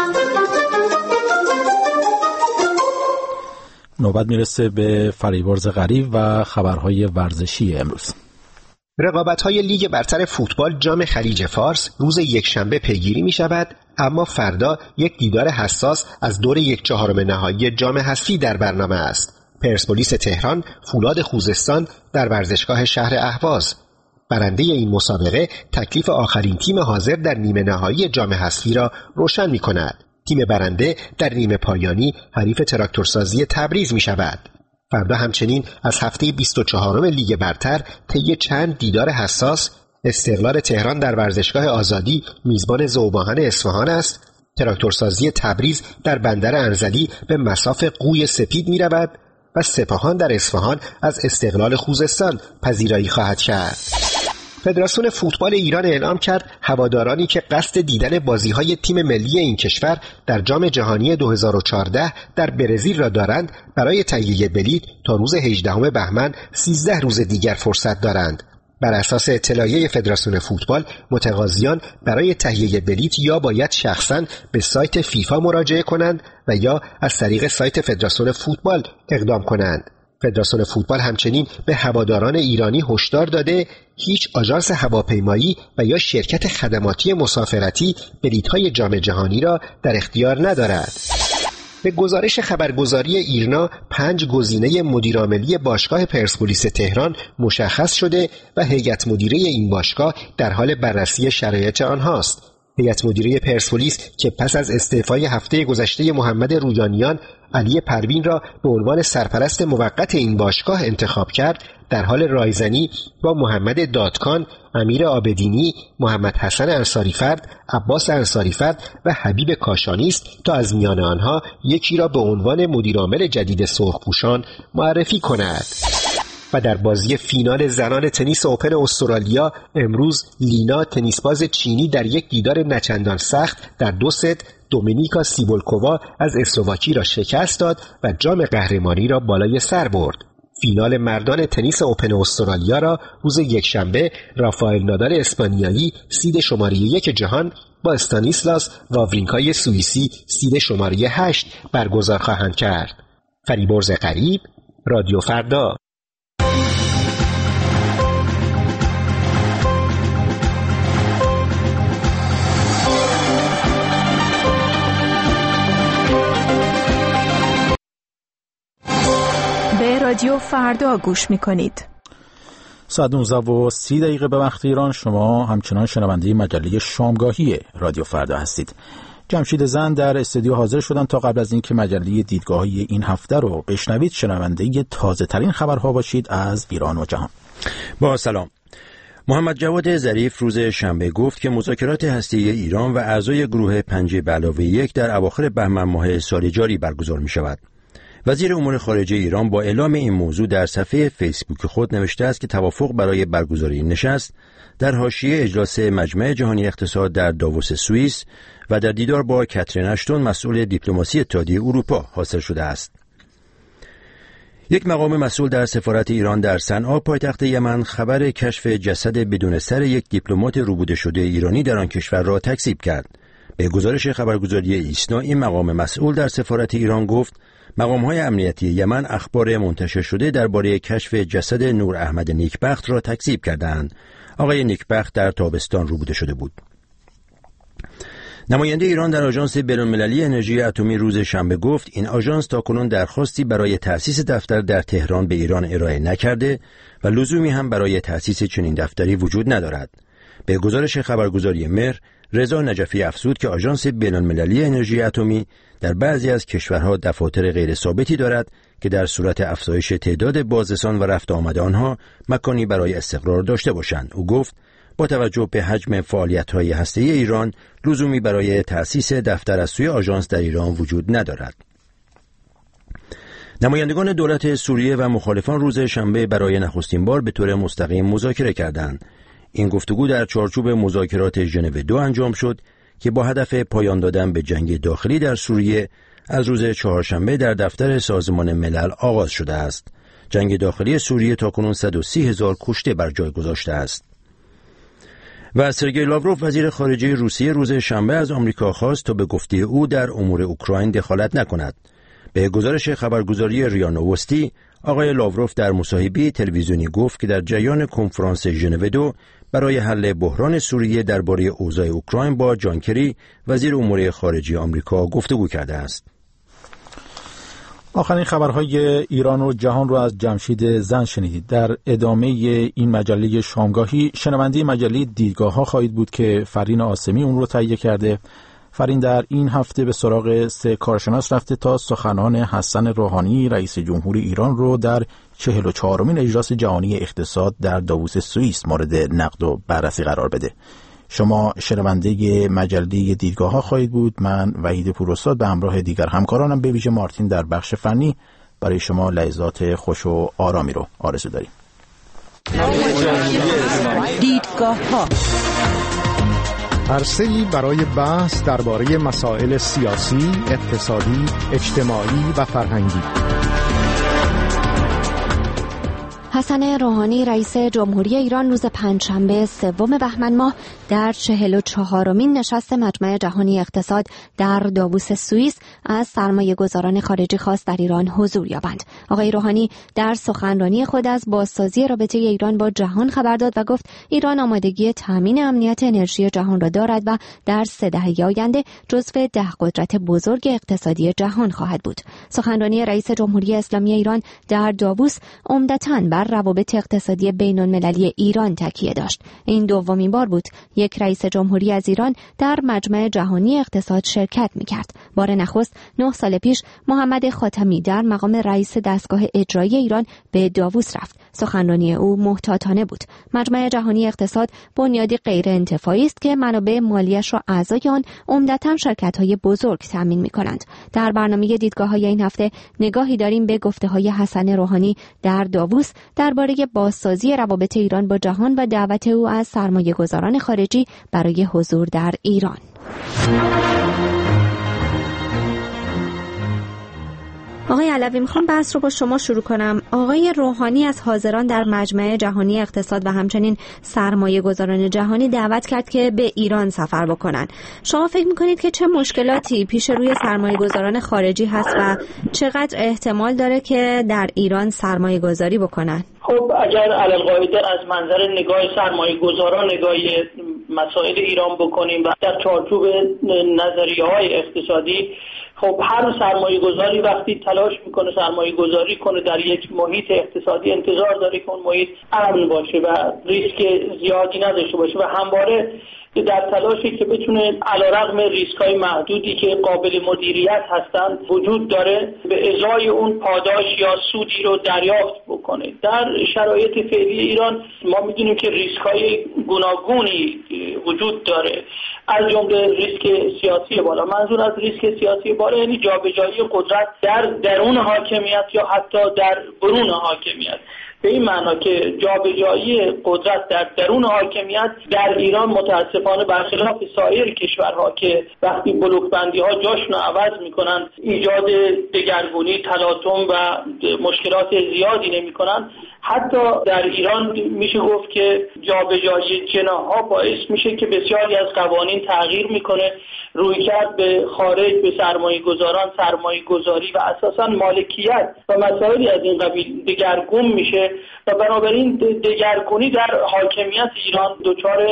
[SPEAKER 1] نوبت میرسه به فریبرز غریب و خبرهای ورزشی امروز.
[SPEAKER 15] رقابت‌های لیگ برتر فوتبال جام خلیج فارس روز یکشنبه پیگیری می‌شود، اما فردا یک دیدار حساس از دور 1/4 نهایی جام حذفی در برنامه است. پرسپولیس تهران فولاد خوزستان در ورزشگاه شهر اهواز. برنده این مسابقه تکلیف آخرین تیم حاضر در نیمه نهایی جام حذفی را روشن می‌کند. تیم برنده در نیمه پایانی حریف تراکتورسازی تبریز می‌شود. فردا همچنین از هفته 24 لیگ برتر طی چند دیدار حساس استقلال تهران در ورزشگاه آزادی میزبان ذوب‌آهن اصفهان است. تراکتورسازی تبریز در بندر انزلی به مصاف قوی سپید می رود و سپاهان در اصفهان از استقلال خوزستان پذیرایی خواهد کرد. فدراسیون فوتبال ایران اعلام کرد هوادارانی که قصد دیدن بازی‌های تیم ملی این کشور در جام جهانی 2014 در برزیل را دارند، برای تهیه بلیط تا روز 18 بهمن 13 روز دیگر فرصت دارند. بر اساس اطلاعیه فدراسیون فوتبال، متقاضیان برای تهیه بلیط یا باید شخصاً به سایت فیفا مراجعه کنند و یا از طریق سایت فدراسیون فوتبال اقدام کنند. فدراسیون فوتبال همچنین به هواداران ایرانی هشدار داده هیچ آژانس هواپیمایی و یا شرکت خدماتی مسافرتی بلیط‌های جام جهانی را در اختیار ندارد. به گزارش خبرگزاری ایرنا 5 گزینه مدیرعاملی باشگاه پرسپولیس تهران مشخص شده و هیئت مدیره این باشگاه در حال بررسی شرایط آنهاست. هیئت مدیره پرسپولیس که پس از استعفای هفته گذشته محمد رویانیان علی پروین را به عنوان سرپرست موقت این باشگاه انتخاب کرد، در حال رایزنی با محمد دادکان، امیر آبدینی، محمد حسن انصاریفرد، عباس انصاریفرد و حبیب کاشانی است تا از میان آنها یکی را به عنوان مدیرعامل جدید سرخپوشان معرفی کند. و در بازی فینال زنان تنیس اوپن استرالیا امروز لینا تنیسباز چینی در یک دیدار نچندان سخت در 2 ست دومینیکا سیبولکووا از اسلواکی را شکست داد و جام قهرمانی را بالای سر برد. فینال مردان تنیس اوپن استرالیا را روز یکشنبه رافائل نادال اسپانیایی سید شماره 1 جهان با استانیسلاس واورینکای سوئیسی سید شماره 8 برگزار خواهند کرد. فریبرز غریب، رادیو فردا.
[SPEAKER 12] رادیو فردا گوش می‌کنید.
[SPEAKER 1] ساعت 19:30 به وقت ایران. شما همچنان شنونده مجله شامگاهی رادیو فردا هستید. جمشید زن در استودیو حاضر شدن تا قبل از اینکه مجله دیدگاهی این هفته رو بشنوید شنونده تازه ترین خبرها باشید از ایران و جهان.
[SPEAKER 16] با سلام. محمد جواد ظریف روز شنبه گفت که مذاکرات هسته‌ای ایران و اعضای گروه 5+1 در اواخر بهمن ماه سال جاری برگزار می‌شود. وزیر امور خارجه ایران با اعلام این موضوع در صفحه فیسبوک خود نوشته است که توافق برای برگزاری این نشست در حاشیه اجلاس مجمع جهانی اقتصاد در داووس سوئیس و در دیدار با کاترین اشتون مسئول دیپلماسی اتحادیه اروپا حاصل شده است. یک مقام مسئول در سفارت ایران در صنعا پایتخت یمن خبر کشف جسد بدون سر یک دیپلمات روبوده شده ایرانی در آن کشور را تکذیب کرد. به گزارش خبرگزاری ایسنا این مقام مسئول در سفارت ایران گفت مقام‌های امنیتی یمن اخبار منتشر شده درباره کشف جسد نور احمد نیکبخت را تکذیب کردند. آقای نیکبخت در تابستان روبوده شده بود. نماینده ایران در آژانس بین‌المللی انرژی اتمی روز شنبه گفت این آژانس تاکنون درخواستی برای تأسیس دفتر در تهران به ایران ارائه نکرده و لزومی هم برای تأسیس چنین دفتری وجود ندارد. به گزارش خبرگزاری مهر، رضا نجفی افزود که آژانس بین‌المللی انرژی اتمی در بعضی از کشورها دفاتر غیر ثابتی دارد که در صورت افزایش تعداد بازرسان و رفت آمد آنها مکانی برای استقرار داشته باشند. او گفت با توجه به حجم فعالیت‌های هسته‌ای ایران لزومی برای تأسیس دفتر از سوی آژانس در ایران وجود ندارد. نمایندگان دولت سوریه و مخالفان روز شنبه برای نخستین بار به طور مستقیم مذاکره کردند. این گفتگو در چارچوب مذاکرات ژنو 2 انجام شد که با هدف پایان دادن به جنگ داخلی در سوریه از روز چهارشنبه در دفتر سازمان ملل آغاز شده است. جنگ داخلی سوریه تاکنون 130,000 کشته بر جای گذاشته است. و سرگئی لاوروف وزیر خارجه روسیه روز شنبه از آمریکا خواست تا به گفته او در امور اوکراین دخالت نکند. به گزارش خبرگزاری ریا نووستی، آقای لاوروف در مصاحبه تلویزیونی گفت که در جریان کنفرانس ژنو 2 برای حل بحران سوریه درباره اوضاع اوکراین با جان کری وزیر امور خارجه آمریکا گفتگو کرده است.
[SPEAKER 1] آخرین خبرهای ایران و جهان رو از جمشید زن شنیدید. در ادامه این مجله شامگاهی شنونده مجله دیدگاه‌ها خواهید بود که فرین آسمی اون رو تهیه کرده. فرین در این هفته به سراغ 3 کارشناس رفته تا سخنان حسن روحانی رئیس جمهوری ایران رو در 44مین اجلاس جهانی اقتصاد در داووس سوئیس مورد نقد و بررسی قرار بده. شما شنونده مجله دیدگاه‌ها خواهید بود. من وحید پوراستاد به همراه دیگر همکارانم به ویژه مارتین در بخش فنی برای شما لحظات خوش و آرامی رو آرزو داریم.
[SPEAKER 12] دیدگاه‌ها
[SPEAKER 17] عرصه‌ای برای بحث درباره مسائل سیاسی، اقتصادی، اجتماعی و فرهنگی.
[SPEAKER 9] حسن روحانی رئیس جمهوری ایران روز پنجشنبه 3 بهمن ماه در 44مین نشست مجمع جهانی اقتصاد در داووس سوئیس از سرمایه‌گذاران خارجی خواست در ایران حضور یابند. آقای روحانی در سخنرانی خود از بازسازی رابطه ایران با جهان خبر داد و گفت ایران آمادگی تامین امنیت انرژی جهان را دارد و در 3 دهه آینده جزو 10 قدرت بزرگ اقتصادی جهان خواهد بود. سخنرانی رئیس جمهوری اسلامی ایران در داووس عمدتاً بر روابط اقتصادی بین‌المللی ایران تکیه داشت. این دومین بار بود یک رئیس جمهوری از ایران در مجمع جهانی اقتصاد شرکت می‌کرد. بار نخست 9 سال پیش محمد خاتمی در مقام رئیس دستگاه اجرایی ایران به داووس رفت. سخنرانی او محتاطانه بود. مجمع جهانی اقتصاد بنیادی غیر انتفاعی است که منابع مالیش را اعضای آن عمدتاً شرکت‌های بزرگ تامین می‌کنند. در برنامه دیدگاه‌های این هفته نگاهی داریم به گفته‌های حسن روحانی در داووس درباره بازسازی روابط ایران با جهان و دعوت او از سرمایه‌گذاران خارجی برای حضور در ایران. آقای علوی، میخوام بحث رو با شما شروع کنم. آقای روحانی از حاضران در مجمع جهانی اقتصاد و همچنین سرمایه گذاران جهانی دعوت کرد که به ایران سفر بکنن. شما فکر میکنید که چه مشکلاتی پیش روی سرمایه گذاران خارجی هست و چقدر احتمال داره که در ایران سرمایه گذاری بکنن؟
[SPEAKER 3] خب اگر علالقاعده از منظر نگاه سرمایه گذاران نگاه مسائل ایران بکنیم و در چارچوب نظریه‌های اقتصادی، خب هر سرمایه گذاری وقتی تلاش میکنه سرمایه گذاری کنه در یک محیط اقتصادی انتظار داره که اون محیط امن باشه و ریسک زیادی نداشته باشه و همواره در تلاشی که بتونه علیرغم ریسک‌های محدودی که قابل مدیریت هستند وجود داره به ازای اون پاداش یا سودی رو دریافت بکنه. در شرایط فعلی ایران ما می‌دونیم که ریسک‌های گوناگونی وجود داره، از جمله ریسک سیاسی بالا. منظور از ریسک سیاسی بالا یعنی جابجایی قدرت در درون حاکمیت یا حتی در برون حاکمیت. به این معنا که جابجایی قدرت در درون حاکمیت در ایران متاسفانه برخلاف سایر کشورها که وقتی بلوک بندی ها جاشون عوض میکنن ایجاد دگرگونی، تلاطم و مشکلات زیادی نمیکنن، حتی در ایران میشه گفت که جابجایی جناح‌ها باعث میشه که بسیاری از قوانین تغییر میکنه، رویکرد به خارج، به سرمایه‌گذاران، سرمایه‌گذاری و اساساً مالکیت و مسائلی از این قبیل دگرگون میشه و بنابراین دگرگونی در حاکمیت ایران دچار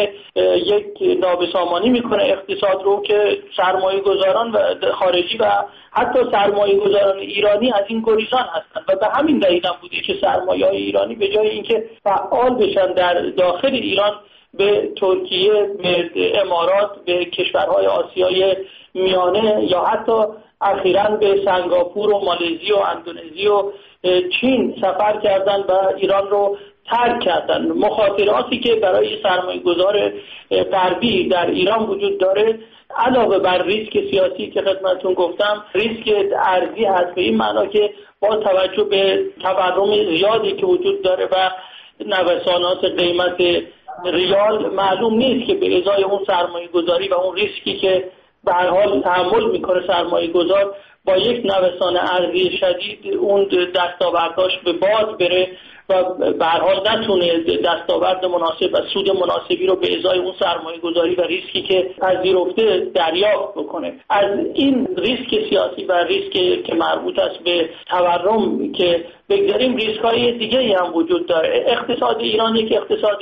[SPEAKER 3] یک نابسامانی میکنه اقتصاد رو که سرمایه‌گذاران و خارجی و حتی سرمایه‌گذاران ایرانی از این گریزان هستند و به همین دلیل هم بوده که سرمایه‌های ایرانی به جای اینکه فعال بشن در داخل ایران به ترکیه، به امارات، به کشورهای آسیای میانه یا حتی اخیراً به سنگاپور و مالزی و اندونزی و چین سفر کردن و ایران رو ترک کردن. مخاطراتی که برای سرمایه‌گذار غربی در ایران وجود داره علاوه بر ریسک سیاسی که خدمتتون گفتم، ریسک ارزی هست، به این معنا که با توجه به تورم زیادی که وجود داره و نوسانات قیمت ریال معلوم نیست که به ازای اون سرمایه گذاری و اون ریسکی که به هر حال تحمل میکنه سرمایه گذار با یک نوسان ارزی شدید اون دستاورداش به باد بره و به هر حال نتونه دستاورد مناسب و سود مناسبی رو به ازای اون سرمایه گذاری و ریسکی که پذیرفته دریافت بکنه. از این ریسک سیاسی و ریسک که مربوط است به تورم که بگذاریم، ریسک‌های دیگه‌ای هم وجود داره. اقتصاد ایران یک اقتصاد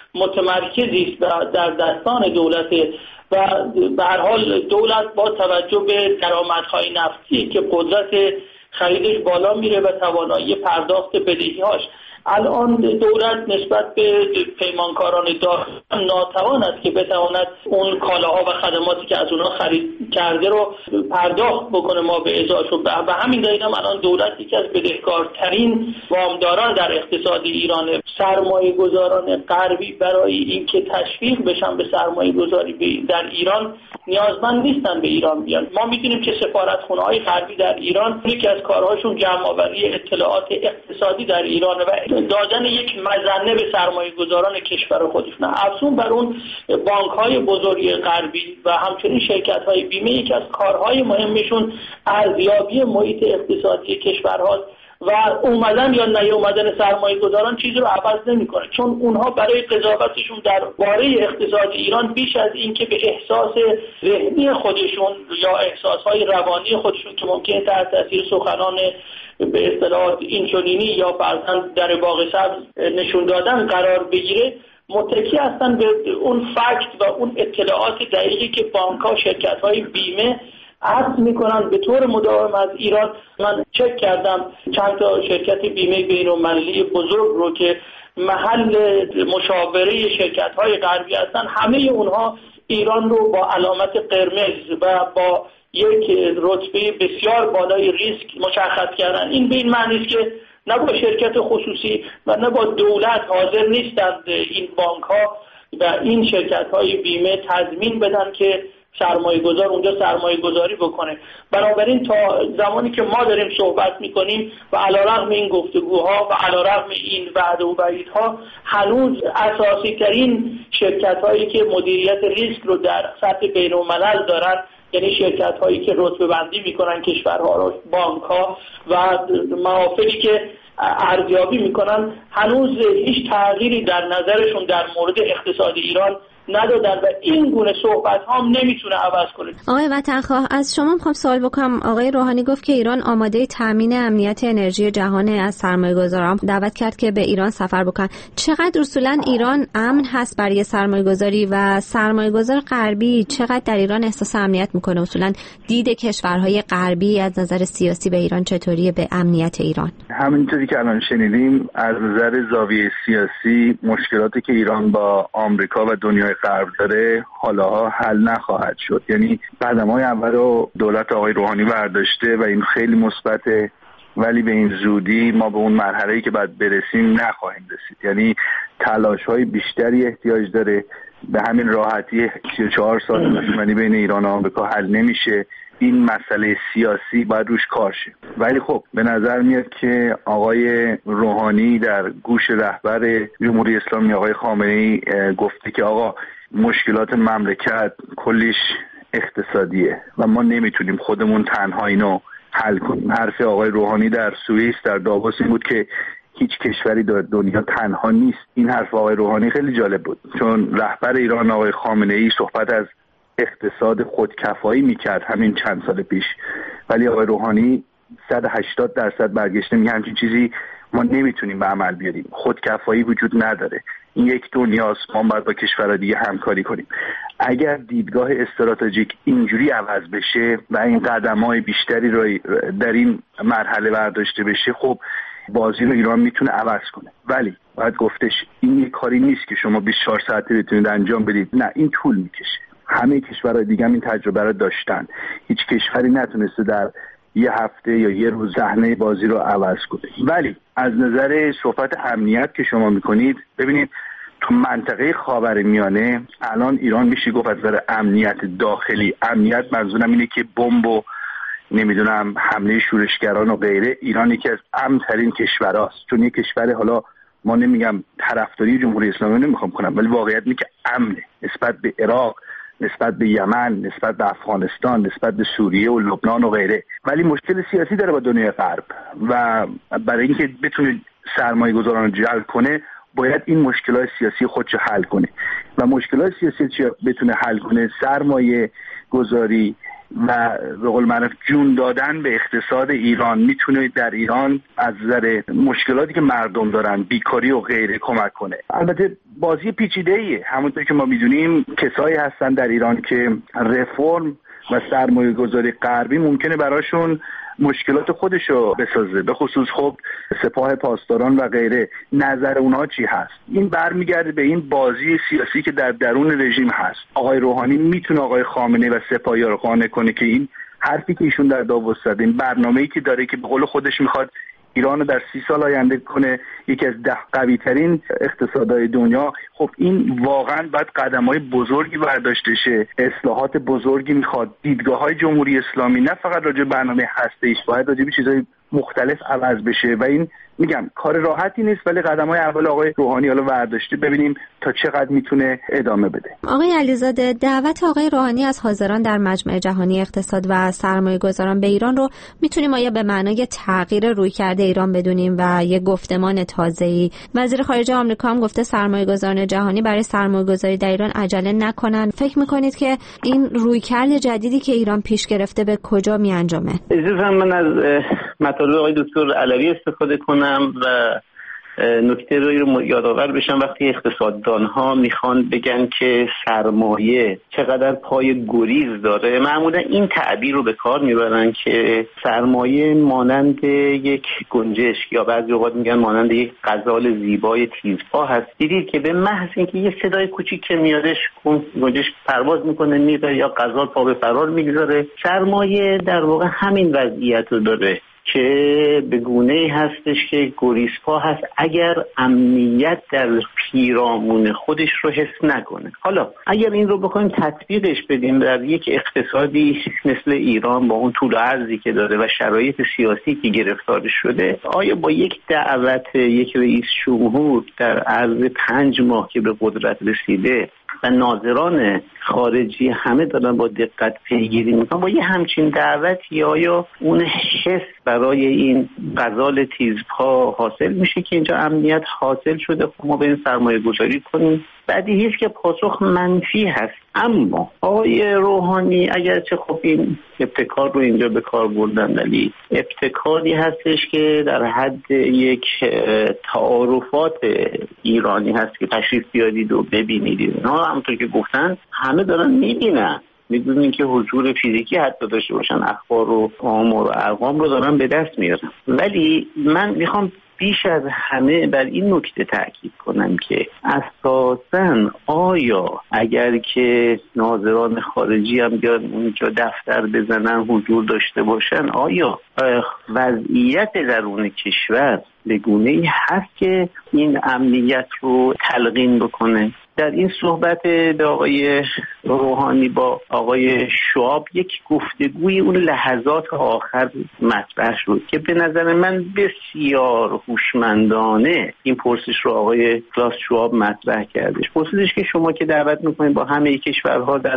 [SPEAKER 3] متمرکزی است در دستان دولت و به هر حال دولت با توجه به درآمدهای نفتی که قدرت خریدش بالا میره و توانایی پرداخت بدهی‌هاش، الان دولت نسبت به پیمانکاران داخل ناتوان است که بتواند اون کالاها و خدماتی که از اونها خرید کرده رو پرداخت بکنه ما به ازاشو. و همین دلیل هم الان دولت یکی از بدهکارترین وامداران در اقتصاد ایرانه. سرمایه گذاران غربی برای اینکه تشویق بشن به سرمایه گذاری در ایران نیازمند نیستن به ایران بیان. ما میدونیم که سفارتخونه‌های غربی در ایران یکی از کارهاشون جمع‌آوری اطلاعات اقتصادی در ایران و دادن یک مظنه به سرمایه گذاران کشور خودشون. افزون بر اون بانک‌های بزرگ غربی و همچنین شرکت‌های بیمه یکی از کارهای مهمشون ارزیابی محیط اقتصادی کشورهاست و اومدن یا نیومدن سرمایه گذاران چیزی رو عوض نمی‌کنه، چون اونها برای قضاوتشون درباره اقتصاد ایران بیش از این که به احساس ذهنی خودشون یا احساس‌های روانی خودشون که ممکنه تحت تاثیر سخنان به اصطلاح اینچنینی یا فرضاً در باغ سبز نشون دادن قرار بگیره، متکی هستن به اون فکت و اون اطلاعات دقیقی که بانک‌ها، شرکت‌های بیمه عطف میکنن به طور مداوم از ایران. من چک کردم چند تا شرکت بیمه بین‌المللی بزرگ رو که محل مشاوره شرکت‌های غربی هستن، همه اونها ایران رو با علامت قرمز و با یک رتبه بسیار بالای ریسک مشخص کردن. این به این معنی است که نه با شرکت خصوصی و نه با دولت حاضر نیستند این بانک‌ها و این شرکت‌های بیمه تضمین بدن که سرمایه‌گذار اونجا سرمایه‌گذاری بکنه. بنابراین تا زمانی که ما داریم صحبت می‌کنیم و علیرغم این گفتگوها و علیرغم این وعده و وعیدها، هنوز اساسی‌ترین شرکت‌هایی که مدیریت ریسک رو در سطح بین‌الملل دارن، یعنی شرکت‌هایی که رتبه بندی می‌کنن کشورها رو، بانک‌ها و محافلی که ارزیابی می‌کنن، هنوز هیچ تغییری در نظرشون در مورد اقتصاد ایران ندادن و این گونه صحبت هم نمیتونه عوض کنه.
[SPEAKER 9] آقای وطنخواه، از شما میخوام سوال بکنم. آقای روحانی گفت که ایران آماده تامین امنیت انرژی جهانی، از سرمایه‌گذاران دعوت کرد که به ایران سفر بکنن. چقدر اصولا ایران امن هست برای سرمایه‌گذاری و سرمایه‌گذار غربی چقدر در ایران احساس امنیت میکنه؟ اصولا دید کشورهای غربی از نظر سیاسی به ایران چطوریه، به امنیت ایران؟
[SPEAKER 18] همینطوری که الان شنیدیم، از نظر زاویه سیاسی مشکلاتی که ایران با آمریکا و دنیای غرب داره حالاها حل نخواهد شد. یعنی قدم‌های اول رو دولت آقای روحانی برداشته و این خیلی مثبته، ولی به این زودی ما به اون مرحله‌ای که باید برسیم نخواهیم رسید. یعنی تلاش‌های بیشتری احتیاج داره. به همین راحتی 34 سال دشمنی بین ایران و آمریکا حل نمیشه. این مسئله سیاسی باید روش کار شه. ولی خب به نظر میاد که آقای روحانی در گوش رهبر جمهوری اسلامی آقای خامنه‌ای گفته که آقا مشکلات مملکت کلیش اقتصادیه و ما نمیتونیم خودمون تنها اینو حل کنیم. حرف آقای روحانی در سوئیس در داووس این بود که هیچ کشوری در دنیا تنها نیست. این حرف آقای روحانی خیلی جالب بود، چون رهبر ایران آقای خامنه‌ای صحبت از اقتصاد خودکفایی میکرد همین چند سال پیش، ولی آقای روحانی 180% برگشته میگه همچین چیزی ما نمیتونیم به عمل بیاریم، خودکفایی وجود نداره، این یک دنیاست، ما باید با کشورهای دیگه همکاری کنیم. اگر دیدگاه استراتژیک اینجوری عوض بشه و این قدم‌های بیشتری رو در این مرحله برداشته بشه، خب بازی رو ایران میتونه عوض کنه. ولی باید گفتش این یک کاری نیست که شما 24 ساعته بتونید انجام بدید، نه، این طول میکشه. همه کشورهای دیگه هم این تجربه رو داشتن. هیچ کشوری نتونسته در یه هفته یا یه روز صحنه بازی رو عوض کنه. ولی از نظر صحبت امنیت که شما میکنید، ببینید تو منطقه خاورمیانه الان ایران میشه گفت از نظر امنیت داخلی، امنیت منظورم اینه که بمب و نمیدونم حمله شورشگران و غیره، ایران یکی از امن‌ترین کشورهاست. چون یک کشور، حالا ما نمیگم طرفداری جمهوری اسلامی نمیخوام کنم، ولی واقعیت اینه که امنه نسبت به عراق، نسبت به یمن، نسبت به افغانستان، نسبت به سوریه و لبنان و غیره. ولی مشکل سیاسی داره با دنیای غرب و برای اینکه بتونه سرمایه‌گذاران رو جلب کنه باید این مشکلات سیاسی خودش حل کنه و مشکلات سیاسی چه بتونه حل کنه؟ سرمایه گذاری و به قول معروف جون دادن به اقتصاد ایران میتونه در ایران از نظر مشکلاتی که مردم دارن، بیکاری و غیره، کمک کنه. البته بازی پیچیده‌ایه، همونطور که ما میدونیم کسایی هستن در ایران که رفرم و سرمایه گذاری غربی ممکنه براشون مشکلات خودشو بسازه، به خصوص خب سپاه پاسداران و غیره. نظر اونها چی هست؟ این برمیگرده به این بازی سیاسی که در درون رژیم هست. آقای روحانی میتونه آقای خامنه‌ای و سپاهی‌ها رو قانع کنه که این حرفی که ایشون در داووس زده، این برنامه‌ای که داره که به قول خودش میخواد ایران رو در 30 سال آینده کنه یکی از 10 قوی ترین اقتصادهای دنیا، خب این واقعا باید قدم‌های بزرگی برداشته شه، اصلاحات بزرگی میخواد. دیدگاه‌های جمهوری اسلامی نه فقط راجع به برنامه هسته‌ایش، باید راجع به چیزهای مختلف عوض بشه و این میگم کار راحتی نیست، ولی قدم‌های اول آقای روحانی حالا برداشته، ببینیم تا چقدر میتونه ادامه بده.
[SPEAKER 9] آقای علیزاده، دعوت آقای روحانی از حاضران در مجمع جهانی اقتصاد و سرمایه‌گذاران به ایران رو میتونیم آیا به معنای تغییر رویکرد ایران بدونیم و یک گفتمان تازه‌ای؟ وزیر خارجه آمریکا هم گفته سرمایه‌گذاران جهانی برای سرمایه‌گذاری در ایران عجله نکنن. فکر می‌کنید که این رویکرد جدیدی که ایران پیش گرفته به کجا میانجامه؟
[SPEAKER 3] اجازه من از مطالب آقای دکتر علوی استفاده کنم و
[SPEAKER 5] نکته رو یادآور بشم وقتی اقتصاددان‌ها میخوان بگن که سرمایه چقدر پای گریز داره، معمولا این تعبیر رو به کار میبرن که سرمایه مانند یک گنجشک یا بعضی اوقات میگن مانند یک غزال زیبای تیزپا هست. دیدید که به محض اینکه یه صدای کوچیک که میادش گنجشک پرواز میکنه میره یا غزال پا به فرار میگذاره. سرمایه در واقع همین وضعیت رو داره که به گونه‌ای هستش که گریزپا هست اگر امنیت در پیرامون خودش رو حس نکنه. حالا اگر این رو بخوایم تطبیقش بدیم در یک اقتصادی مثل ایران با اون طول و عرضی که داره و شرایط سیاسی که گرفتار شده، آیا با یک دعوت یک رئیس جمهور در عرض 5 ماه که به قدرت رسیده و ناظران خارجی همه دارن با دقت پیگیری میکنن، با یه همچین دعوتی آیا اون حس برای این غزال تیزپا حاصل میشه که اینجا امنیت حاصل شده خب ما به این سرمایه گذاری کنیم؟ بدیهی است که پاسخ منفی هست. اما آقای روحانی اگرچه خب این ابتکار رو اینجا به کار بردن، ولی ابتکاری هستش که در حد یک تعارفات ایرانی هست که تشریف بیارید و ببینید. اینا همونطور که گفتن همه دارن میبینن، میدونین که حضور فیزیکی حتی داشته باشن اخبار و آمار و ارقام رو دارن به دست میارن. ولی من میخوام بیش از همه بر این نکته تاکید کنم که اساساً آیا اگر که ناظران خارجی هم بیان اونجا دفتر بزنن حضور داشته باشن، آیا وضعیت درون کشور به گونه‌ای هست که این امنیت رو تلقین بکنه؟ در این صحبت آقای روحانی با آقای شعاب یک گفتگوی اون لحظات آخر مطرح شد که به نظر من بسیار هوشمندانه این پرسش رو آقای کلاس شعاب مطرح کردش. پرسیدش که شما که دعوت میکنید با همه کشورها در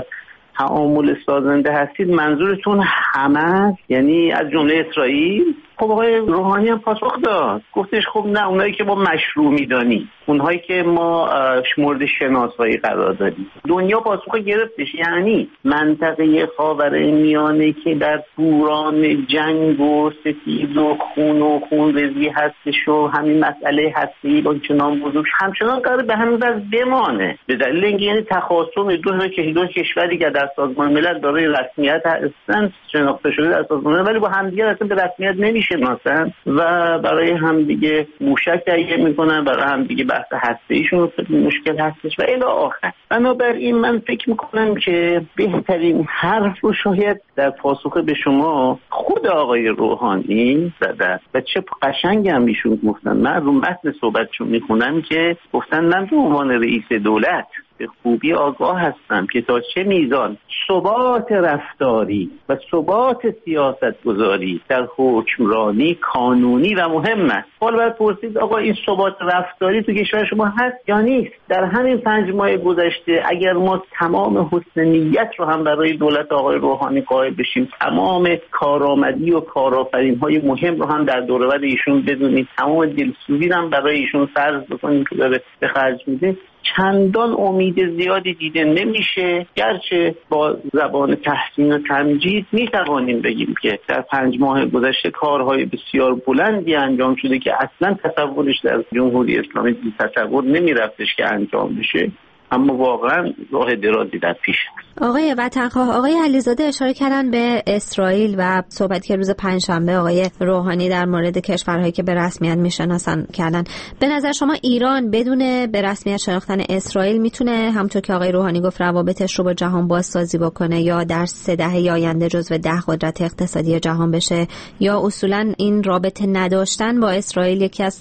[SPEAKER 5] تعامل سازنده هستید، منظورتون همه یعنی از جمله اسرائیل؟ خب آقای روحانی هم پاسخ داد، گفتش خب نه، اونایی که ما مشروع میدانیم، اونهایی که ما مورد شناسایی قرار دادیم. دنیا پاسخ گرفتش، یعنی منطقه خاورمیانه که در دوران جنگ و ستیز و خونریزی هستش و همین مسئله هستی با چنان بزرگ همچنان قرار به همین وضع بمانه، به دلیل اینکه یعنی تخاصم دو کشوری که در سازمان ملل دارای رسمیت هستن، شناخته شده در سازمان ملل، ولی با همدیگه اصلا به رسمیت نمیشناسن و برای همدیگه موشک تهیه میکنن، برای همدیگه بحث هسته‌ایشون مشکل هستش و الی آخر. بنابراین من فکر میکنم که بهترین حرف رو شاید در پاسخ به شما خود آقای روحانی زدن و چه قشنگ هم ایشون گفتن. من رو متن صحبتشون میخونم که گفتن من به عنوان رئیس دولت به خوبی آگاه هستم که تا چه میزان ثبات رفتاری و ثبات سیاست گذاری در حکمرانی قانونی و مهم است. حالا باید پرسید آقا این ثبات رفتاری تو کشور شما هست یا نیست؟ در همین 5 ماه گذشته اگر ما تمام حسن نیت رو هم برای دولت آقای روحانی قائل بشیم، تمام کارآمدی و کارآفرین‌های مهم رو هم در دوره‌ور ایشون بدونیم، تمام دلسوزی هم برای ایشون فرض بکنیم که داره به خرج میده، چندان امید زیادی دیده نمیشه. گرچه با زبان تحسین و تمجید میتوانیم بگیم که در 5 ماه گذشته کارهای بسیار بلندی انجام شده که اصلا تصورش در جمهوری اسلامی تصور نمیرفتش که انجام بشه، اما واقعا راه درازی در پیش است.
[SPEAKER 9] آقای وطنخواه، آقای علیزاده اشاره کردن به اسرائیل و صحبتی که روز 5 شنبه آقای روحانی در مورد کشورهایی که به رسمیت میشناسن کردن. به نظر شما ایران بدون به رسمیت شناختن اسرائیل میتونه همونطور که آقای روحانی گفت روابطش رو با جهان بازسازی بکنه یا در 3 دهه آینده جزو 10 قدرت اقتصادی جهان بشه، یا اصولا این رابطه نداشتن با اسرائیل یکی از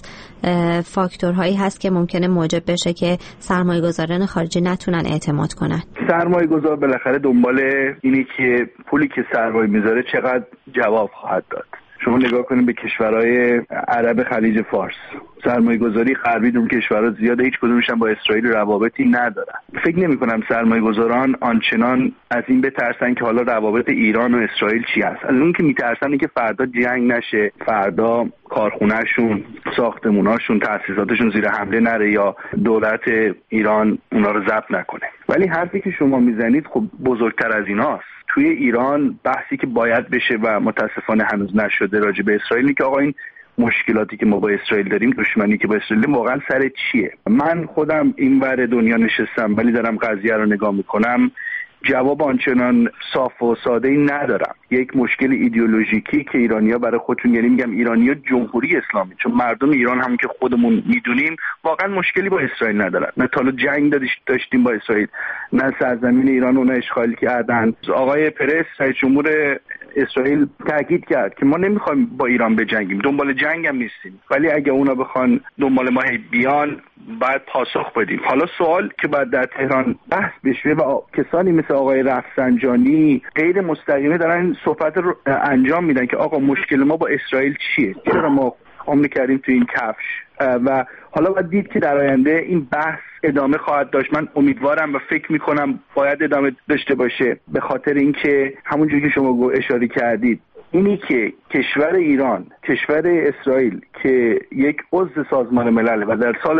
[SPEAKER 9] فاکتورهایی هست که ممکنه موجب بشه که سرمایه‌گذاران خارجی نتونن اعتماد کنن؟
[SPEAKER 18] سرمایه‌گذار بالاخره دنبال اینه که پولی که سرمایه میذاره چقدر جواب خواهد داد. شما نگاه کنید به کشورهای عرب خلیج فارس، سرمایه‌گذاری غربی در اون کشورها زیاده، هیچ کدومش هم با اسرائیل روابطی ندارن. فکر نمی‌کنم سرمایه‌گذاران آنچنان از این بترسن که حالا روابط ایران و اسرائیل چی هست. از اون که میترسن اینکه فردا جنگ نشه، فردا کارخونه‌شون، ساختموناشون، تأسیساتشون زیر حمله نره یا دولت ایران اونا رو ضبط نکنه. ولی حرفی که شما میزنید خب بزرگتر از ایناست. توی ایران بحثی که باید بشه و متاسفانه هنوز نشده راجع به اسرائیل که آقا این مشکلاتی که ما با اسرائیل داریم، دشمنی که با اسرائیل واقعا سر چیه. من خودم این ور دنیا نشستم ولی دارم قضیه رو نگاه میکنم، جواب آنچنان صاف و ساده‌ای ندارم. یک مشکل ایدئولوژیکی که ایرانی‌ها برای خودشون، یعنی میگم ایرانی‌ها جمهوری اسلامی، چون مردم ایران هم که خودمون میدونیم واقعا مشکلی با اسرائیل ندارن، نه تا جنگ داشتیم با اسرائیل، نه سرزمین ایران اون اشغال کردن. آقای پرس رئیس جمهور اسرائیل تاکید کرد که ما نمیخوایم با ایران بجنگیم، دنبال جنگ هم نیستیم، ولی اگه اونا بخوان دنبال ما بیان باید پاسخ بدیم. حالا سوال که بعد در تهران بحث بشه و کسانی مثل آقای رفسنجانی غیر مستقیمه دارن صحبت رو انجام میدن که آقا مشکل ما با اسرائیل چیه، چرا ما عمر کردیم تو این کفش، و حالا باید دید که در آینده این بحث ادامه خواهد داشت. من امیدوارم و فکر میکنم باید ادامه داشته باشه، به خاطر اینکه همونجوری که شما اشاره کردید، اینی که کشور ایران، کشور اسرائیل که یک عضو سازمان ملل و در سال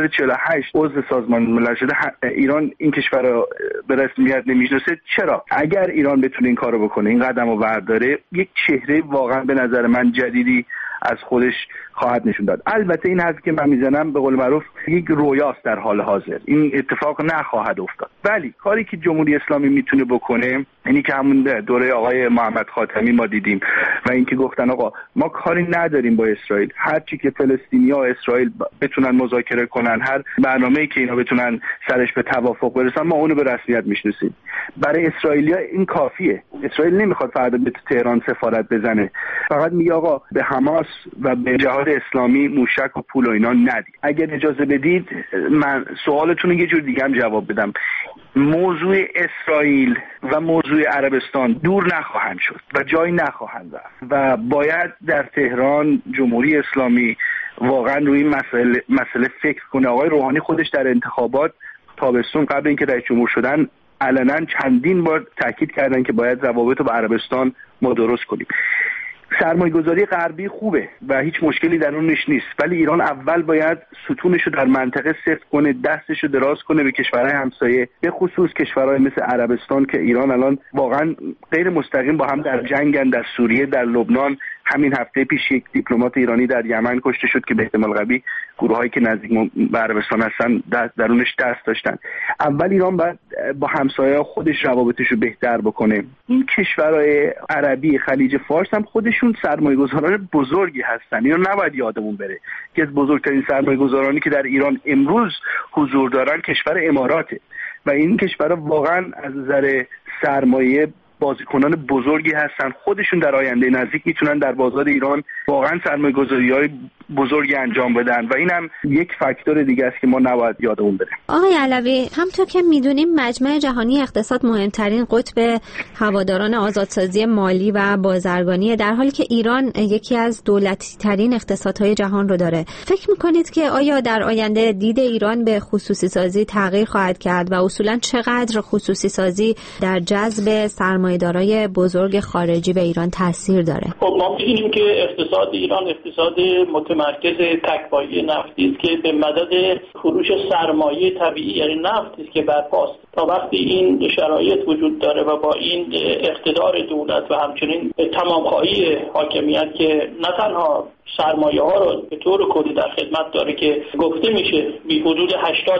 [SPEAKER 18] 1948 عضو سازمان ملل شده، ایران این کشور رو به رسمیت نمیشناسه. چرا؟ اگر ایران بتونه این کارو بکنه، این قدم رو برداره، یک چهره واقعا به نظر من جدیدی از خودش خواهد نشون داد. البته این حرفی که من میزنم به قول معروف یک رویاست در حال حاضر، این اتفاق نخواهد افتاد. ولی کاری که جمهوری اسلامی میتونه بکنه اینی که همون دوره آقای محمد خاتمی ما دیدیم و اینکه گفتن آقا ما کاری نداریم با اسرائیل، هر چی که فلسطینی‌ها و اسرائیل بتونن مذاکره کنن، هر برنامه‌ای که اینا بتونن سرش به توافق برسن، ما اونو به رسمیت میشناسیم. برای اسرائیلیا این کافیه. اسرائیل نمیخواد فردا به تهران سفارت بزنه، فقط میگه آقا به حماس و به جهاد اسلامی موشک و پول و اینا ندید. اگر اجازه بدید من سوالتون رو یه جور دیگه هم جواب بدم. موضوع اسرائیل و موضوع عربستان دور نخواهند شد و جایی نخواهند رفت و باید در تهران جمهوری اسلامی واقعا روی این مسئله فکر کنه. آقای روحانی خودش در انتخابات تابستون قبل اینکه رئیس جمهور شدن علنا چندین بار تاکید کردن که باید روابط رو با عربستان ما درست کنیم. سرمایه‌گذاری غربی خوبه و هیچ مشکلی در اونش نیست، ولی ایران اول باید ستونش رو در منطقه سفت کنه، دستش رو دراز کنه به کشورهای همسایه، به خصوص کشورهای مثل عربستان که ایران الان واقعا غیر مستقیم با هم در جنگن، در سوریه، در لبنان. همین هفته پیش یک دیپلمات ایرانی در یمن کشته شد که به احتمال قوی گروهایی که نزدیک به عربستان هستن درونش دست داشتن. اول ایران باید با همسایه‌ها خودش روابطش رو بهتر بکنه. این کشورهای عربی خلیج فارس هم خودشون سرمایه‌گذاران بزرگی هستن، اینو نباید یادمون بره که از بزرگترین سرمایه‌گذارانی که در ایران امروز حضور دارن کشور اماراته و این کشورها واقعا از نظر سرمایه بازیکنان بزرگی هستن. خودشون در آینده نزدیک میتونن در بازار ایران واقعا سرمایه‌گذاری‌های بزرگی انجام بدن و این هم یک فاکتور دیگه است که ما نباید یادمون بره.
[SPEAKER 9] آقای علوی، همونطور که میدونیم مجمع جهانی اقتصاد مهمترین قطب هواداران آزادسازی مالی و بازرگانی، در حالی که ایران یکی از دولتی ترین اقتصادهای جهان رو داره. فکر میکنید که آیا در آینده دید ایران به خصوصی سازی تغییر خواهد کرد و اصولا چقدر خصوصی سازی در جذب سرمایه‌دارای بزرگ خارجی به ایران تاثیر داره؟
[SPEAKER 3] خب ما می‌بینیم که اقتصاد ایران اقتصاد متمرکز تک‌پایه نفتی است که به مدد فروش سرمایه طبیعی یعنی نفت است که برپاست. تا وقتی این شرایط وجود داره و با این اقتدار دولت و همچنین تمام‌خواهی حاکمیت که نه تنها سرمایه ها رو به طور کلی در خدمت داره که گفته میشه بی حدود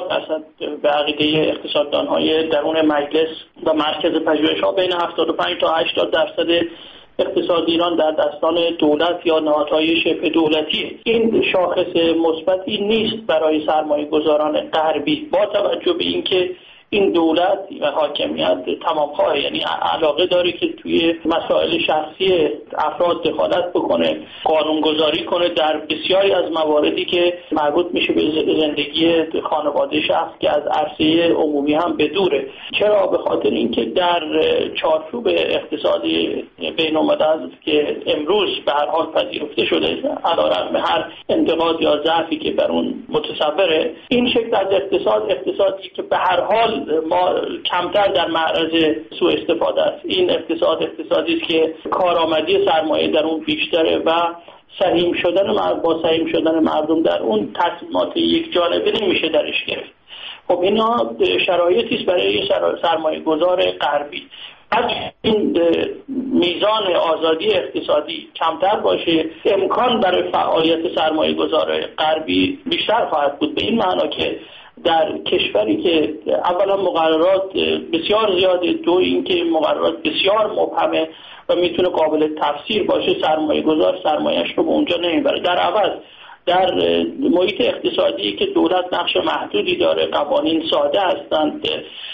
[SPEAKER 3] 80% به عقیده اقتصاددان های درون مجلس و مرکز پژوهش‌ها بین 75 تا 80% اقتصاد ایران در دستان دولت یا نهادهای شبه دولتی. این شاخص مثبتی نیست برای سرمایه گذاران غربی، با توجه به اینکه این دولت و حاکمیت تمام‌خواه، یعنی علاقه داره که توی مسائل شخصی افراد دخالت بکنه، قانونگذاری کنه در بسیاری از مواردی که مربوط میشه به زندگی خانواده شخص که از عرصه عمومی هم بدوره. چرا؟ به خاطر اینکه در چارچوب اقتصادی بین‌الملل که امروز به هر حال پذیرفته شده، علیرغم هر انتقاد یا ضعفی که بر اون متصوره، این شکل از اقتصادی که به هر حال ما کمتر در معرض سوء استفاده است. این اقتصادی است که کارآمدی سرمایه در اون بیشتره و سهیم شدن مردم در اون تصمیمات یک جانبه نمیشه درش گرفت. خب اینا شرایطی است برای سرمایه گذار غربی این میزان آزادی اقتصادی کمتر باشه، امکان برای فعالیت سرمایه گذار غربی بیشتر خواهد بود، به این معنا که در کشوری که اولا مقررات بسیار زیاده، دو اینکه مقررات بسیار مبهمه و میتونه قابل تفسیر باشه، سرمایه گذار سرمایه‌اش رو به اونجا نمیبره. در عوض در محیط اقتصادی که دولت نقش محدودی داره، قوانین ساده هستند،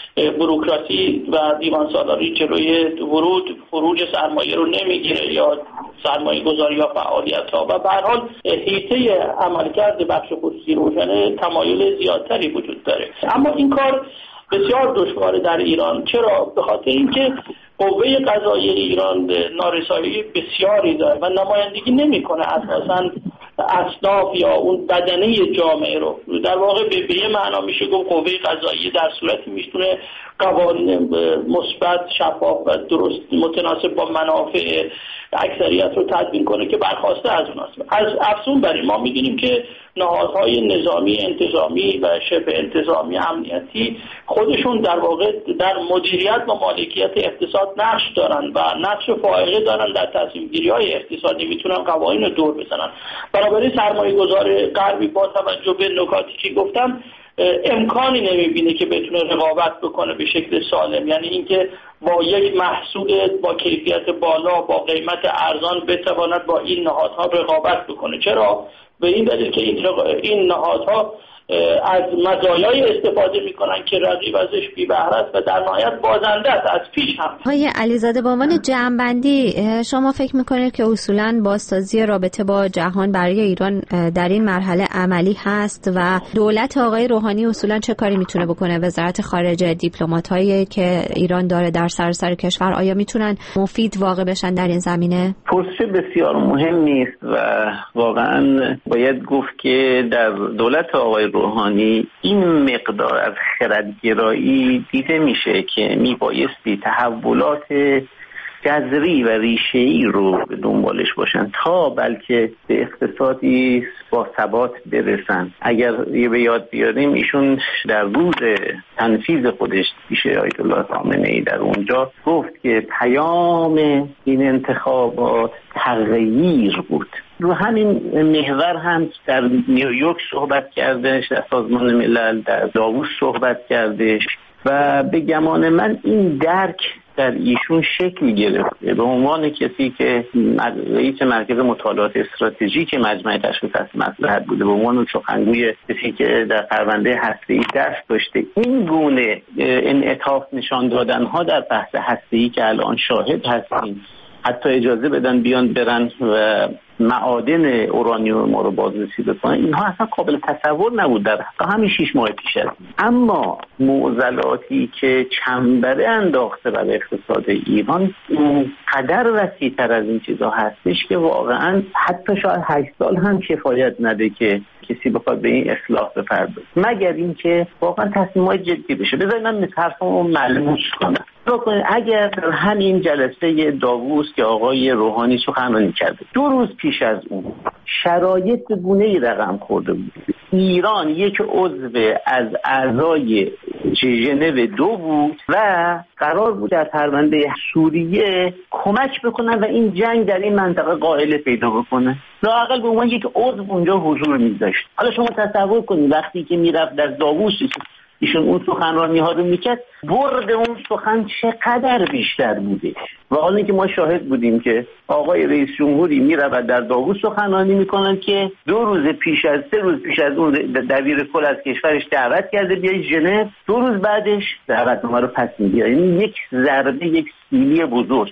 [SPEAKER 3] بوروکراسی و دیوان سالاری جلوی ورود خروج سرمایه رو نمیگیره یا سرمایه گذاری یا فعالیت ها، و به هر حال حیطه عملکرد بخش خصوصی روشنه تمایل زیادتری وجود داره. اما این کار بسیار دشواره در ایران. چرا؟ به خاطر اینکه قوه قضاییه ایران نارسایی بسیاری داره و نمایندگی نمیکنه اساساً اصناف یا اون بدنه جامعه رو. در واقع به یه معنا میشه گفت قوه قضاییه در صورتی میتونه قوانین مثبت، شفاف و درست متناسب با منافع اکثریت رو تدوین کنه که برخواسته از اوناست. از افزون بر این ما می‌بینیم که نهادهای نظامی، انتظامی و شبه انتظامی امنیتی خودشون در واقع در مدیریت و مالکیت اقتصاد نقش دارن و نقش فائقه دارن در تصمیم‌گیری‌های اقتصادی، میتونن قوانین رو دور بزنن. بنابراین سرمایه‌گذار غربی با توجه به نکاتی که گفتم امکانی نمیبینه که بتونه رقابت بکنه به شکل سالم، یعنی اینکه با یک محصول با کیفیت بالا با قیمت ارزان بتواند با این نهادها رقابت بکنه. چرا؟ به این دلیل که این نهادها از مزایای استفاده میکنن که رقیب ازش بی بهره است و در نهایت بازنده است از پیش هم.
[SPEAKER 9] آقای علیزاده، به عنوان جمع‌بندی شما فکر میکنید که اصولاً بازسازی رابطه با جهان برای ایران در این مرحله عملی هست و دولت آقای روحانی اصولاً چه کاری میتونه بکنه؟ وزارت خارجه، دیپلمات‌هایی که ایران داره در سراسر کشور، آیا میتونن مفید واقع بشن در این زمینه؟
[SPEAKER 19] پرسش بسیار مهمی است و واقعاً باید گفت که در دولت آقای روحانی این مقدار از خردگرایی دیده میشه که میبایستی تحولات جذری و ریشه‌ای رو به دنبالش باشن تا بلکه به اقتصادی با ثبات برسن. اگر یه به یاد بیاریم ایشون در روز تنفیذ خودش پیش آیت الله خامنه‌ای در اونجا گفت که پیام این انتخابات تغییر بود. رو همین محور هم در نیویورک صحبت کردش، در سازمان ملل در داووس صحبت کردش و به گمان من این درک در ایشون شکل گرفته به عنوان کسی که رئیس مرکز مطالعات استراتژیک مجمع تشخیص مصلحت بوده، به عنوان سخنگوی کسی که در پرونده هسته‌ای دست داشته. این گونه انعطاف نشان دادن‌ها در بحث هسته‌ای که الان شاهد هستیم، حتی اجازه بدن بیان برن و معادن اورانیوم ما رو بازرسی بکنن، اینها اصلا قابل تصور نبود در همین 6 ماه پیش است. اما معضلاتی که چنبره انداخته بر اقتصاد ایران قدر وسیع‌تر از این چیزا هستش که واقعا حتی شاید 8 سال هم کفایت نده که کسی بخواد به این اصلاح بپردازه، مگر اینکه واقعا تصمیمات جدی بشه. بذارید من حرفمو ملموس کنم. اگر همین جلسه داووس که آقای روحانی سخنرانی کرده 2 روز پیش از اون شرایط گونه‌ای رقم خورده بود، ایران یک عضو از اعضای ژنو 2 بود و قرار بود در پرونده سوریه کمک بکنن و این جنگ در این منطقه قائل پیدا بکنه. لااقل به عنوان یک عضو اونجا حضور می‌داشت. حالا شما تصور کنید وقتی که میرفت در داووس ایشون اون سخنرانی ها رو میکرد، برد اون سخن چقدر بیشتر بوده. و حالا که ما شاهد بودیم که آقای رئیس جمهوری میرود در داووس سخنرانی میکنن که 3 روز پیش از اون دبیر کل از کشورش دعوت کرده بیای ژنو، 2 روز بعدش دعوتنامه رو پس میگیره. یعنی یک ضربه، یک سیلی بزرگ.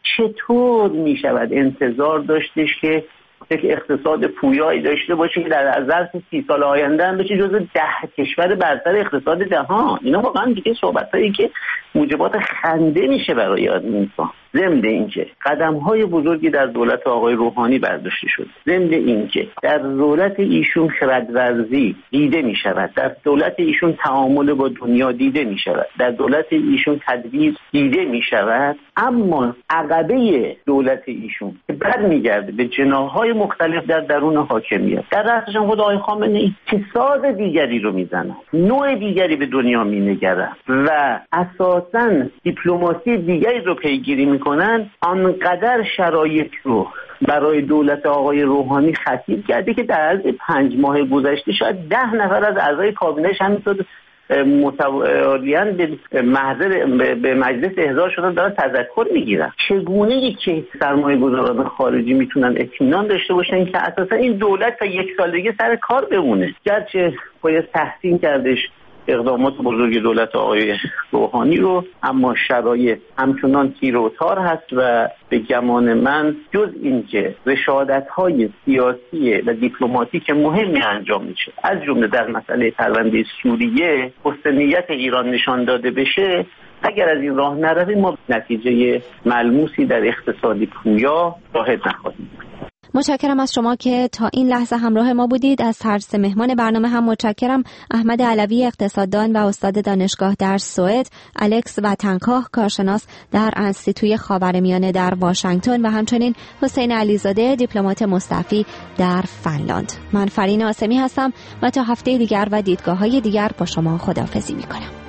[SPEAKER 19] چطور میشود انتظار داشتش که یک اقتصاد پویایی داشته باشه که در ظرف 30 سال آینده هم بشه جزو 10 کشور برتر اقتصاد جهان؟ اینا واقعا دیگه صحبتایی که موجبات خنده میشه برای آدم انسان. ضمن اینکه قدم‌های بزرگی در دولت آقای روحانی برداشته شد، ضمن اینکه در دولت ایشون خردورزی دیده می‌شود، در دولت ایشون تعامل با دنیا دیده می‌شود، در دولت ایشون تدبیر دیده می‌شود، اما عقبه دولت ایشون که برمیگرده به جناح‌های مختلف در درون حاکمیت، در رأسش خود آقای خامنه‌ای که ساز دیگری رو میزنن، نوع دیگری به دنیا مینگرن و اساساً دیپلماسی دیگری رو پیگیری میکنن، آنقدر شرایط رو برای دولت آقای روحانی خطیر کرده که در عرض 5 ماه گذشته شاید 10 نفر از اعضای کابینه‌اش همینطور متوالیاً به مجلس احضار شدن دارن تذکر میگیرن. چگونه که سرمایه گذاران خارجی میتونن اطمینان داشته باشن که اساسا این دولت تا 1 سال دیگه سر کار بمونه؟ گرچه باید تحسین کردش اقدامات بزرگ دولت آقای روحانی رو، اما شرایط همچنان تیر و تار هست و به گمان من جز این که رشادت‌های سیاسی و دیپلماتیک مهمی انجام میشه، از جمله در مسئله پرونده سوریه حسن نیت ایران نشان داده بشه، اگر از این راه نرویم ما نتیجه ملموسی در اقتصادی پویا شاهد نخواهیم.
[SPEAKER 9] متشکرم از شما که تا این لحظه همراه ما بودید. از هر سه مهمان برنامه هم متشکرم. احمد علوی اقتصاددان و استاد دانشگاه در سوئد، الکس وطنخواه کارشناس در انستیتوی خاورمیانه در واشنگتن و همچنین حسین علیزاده دیپلمات مستعفی در فنلاند. من فرین آسمی هستم و تا هفته دیگر و دیدگاه‌های دیگر با شما خداحافظی می‌کنم.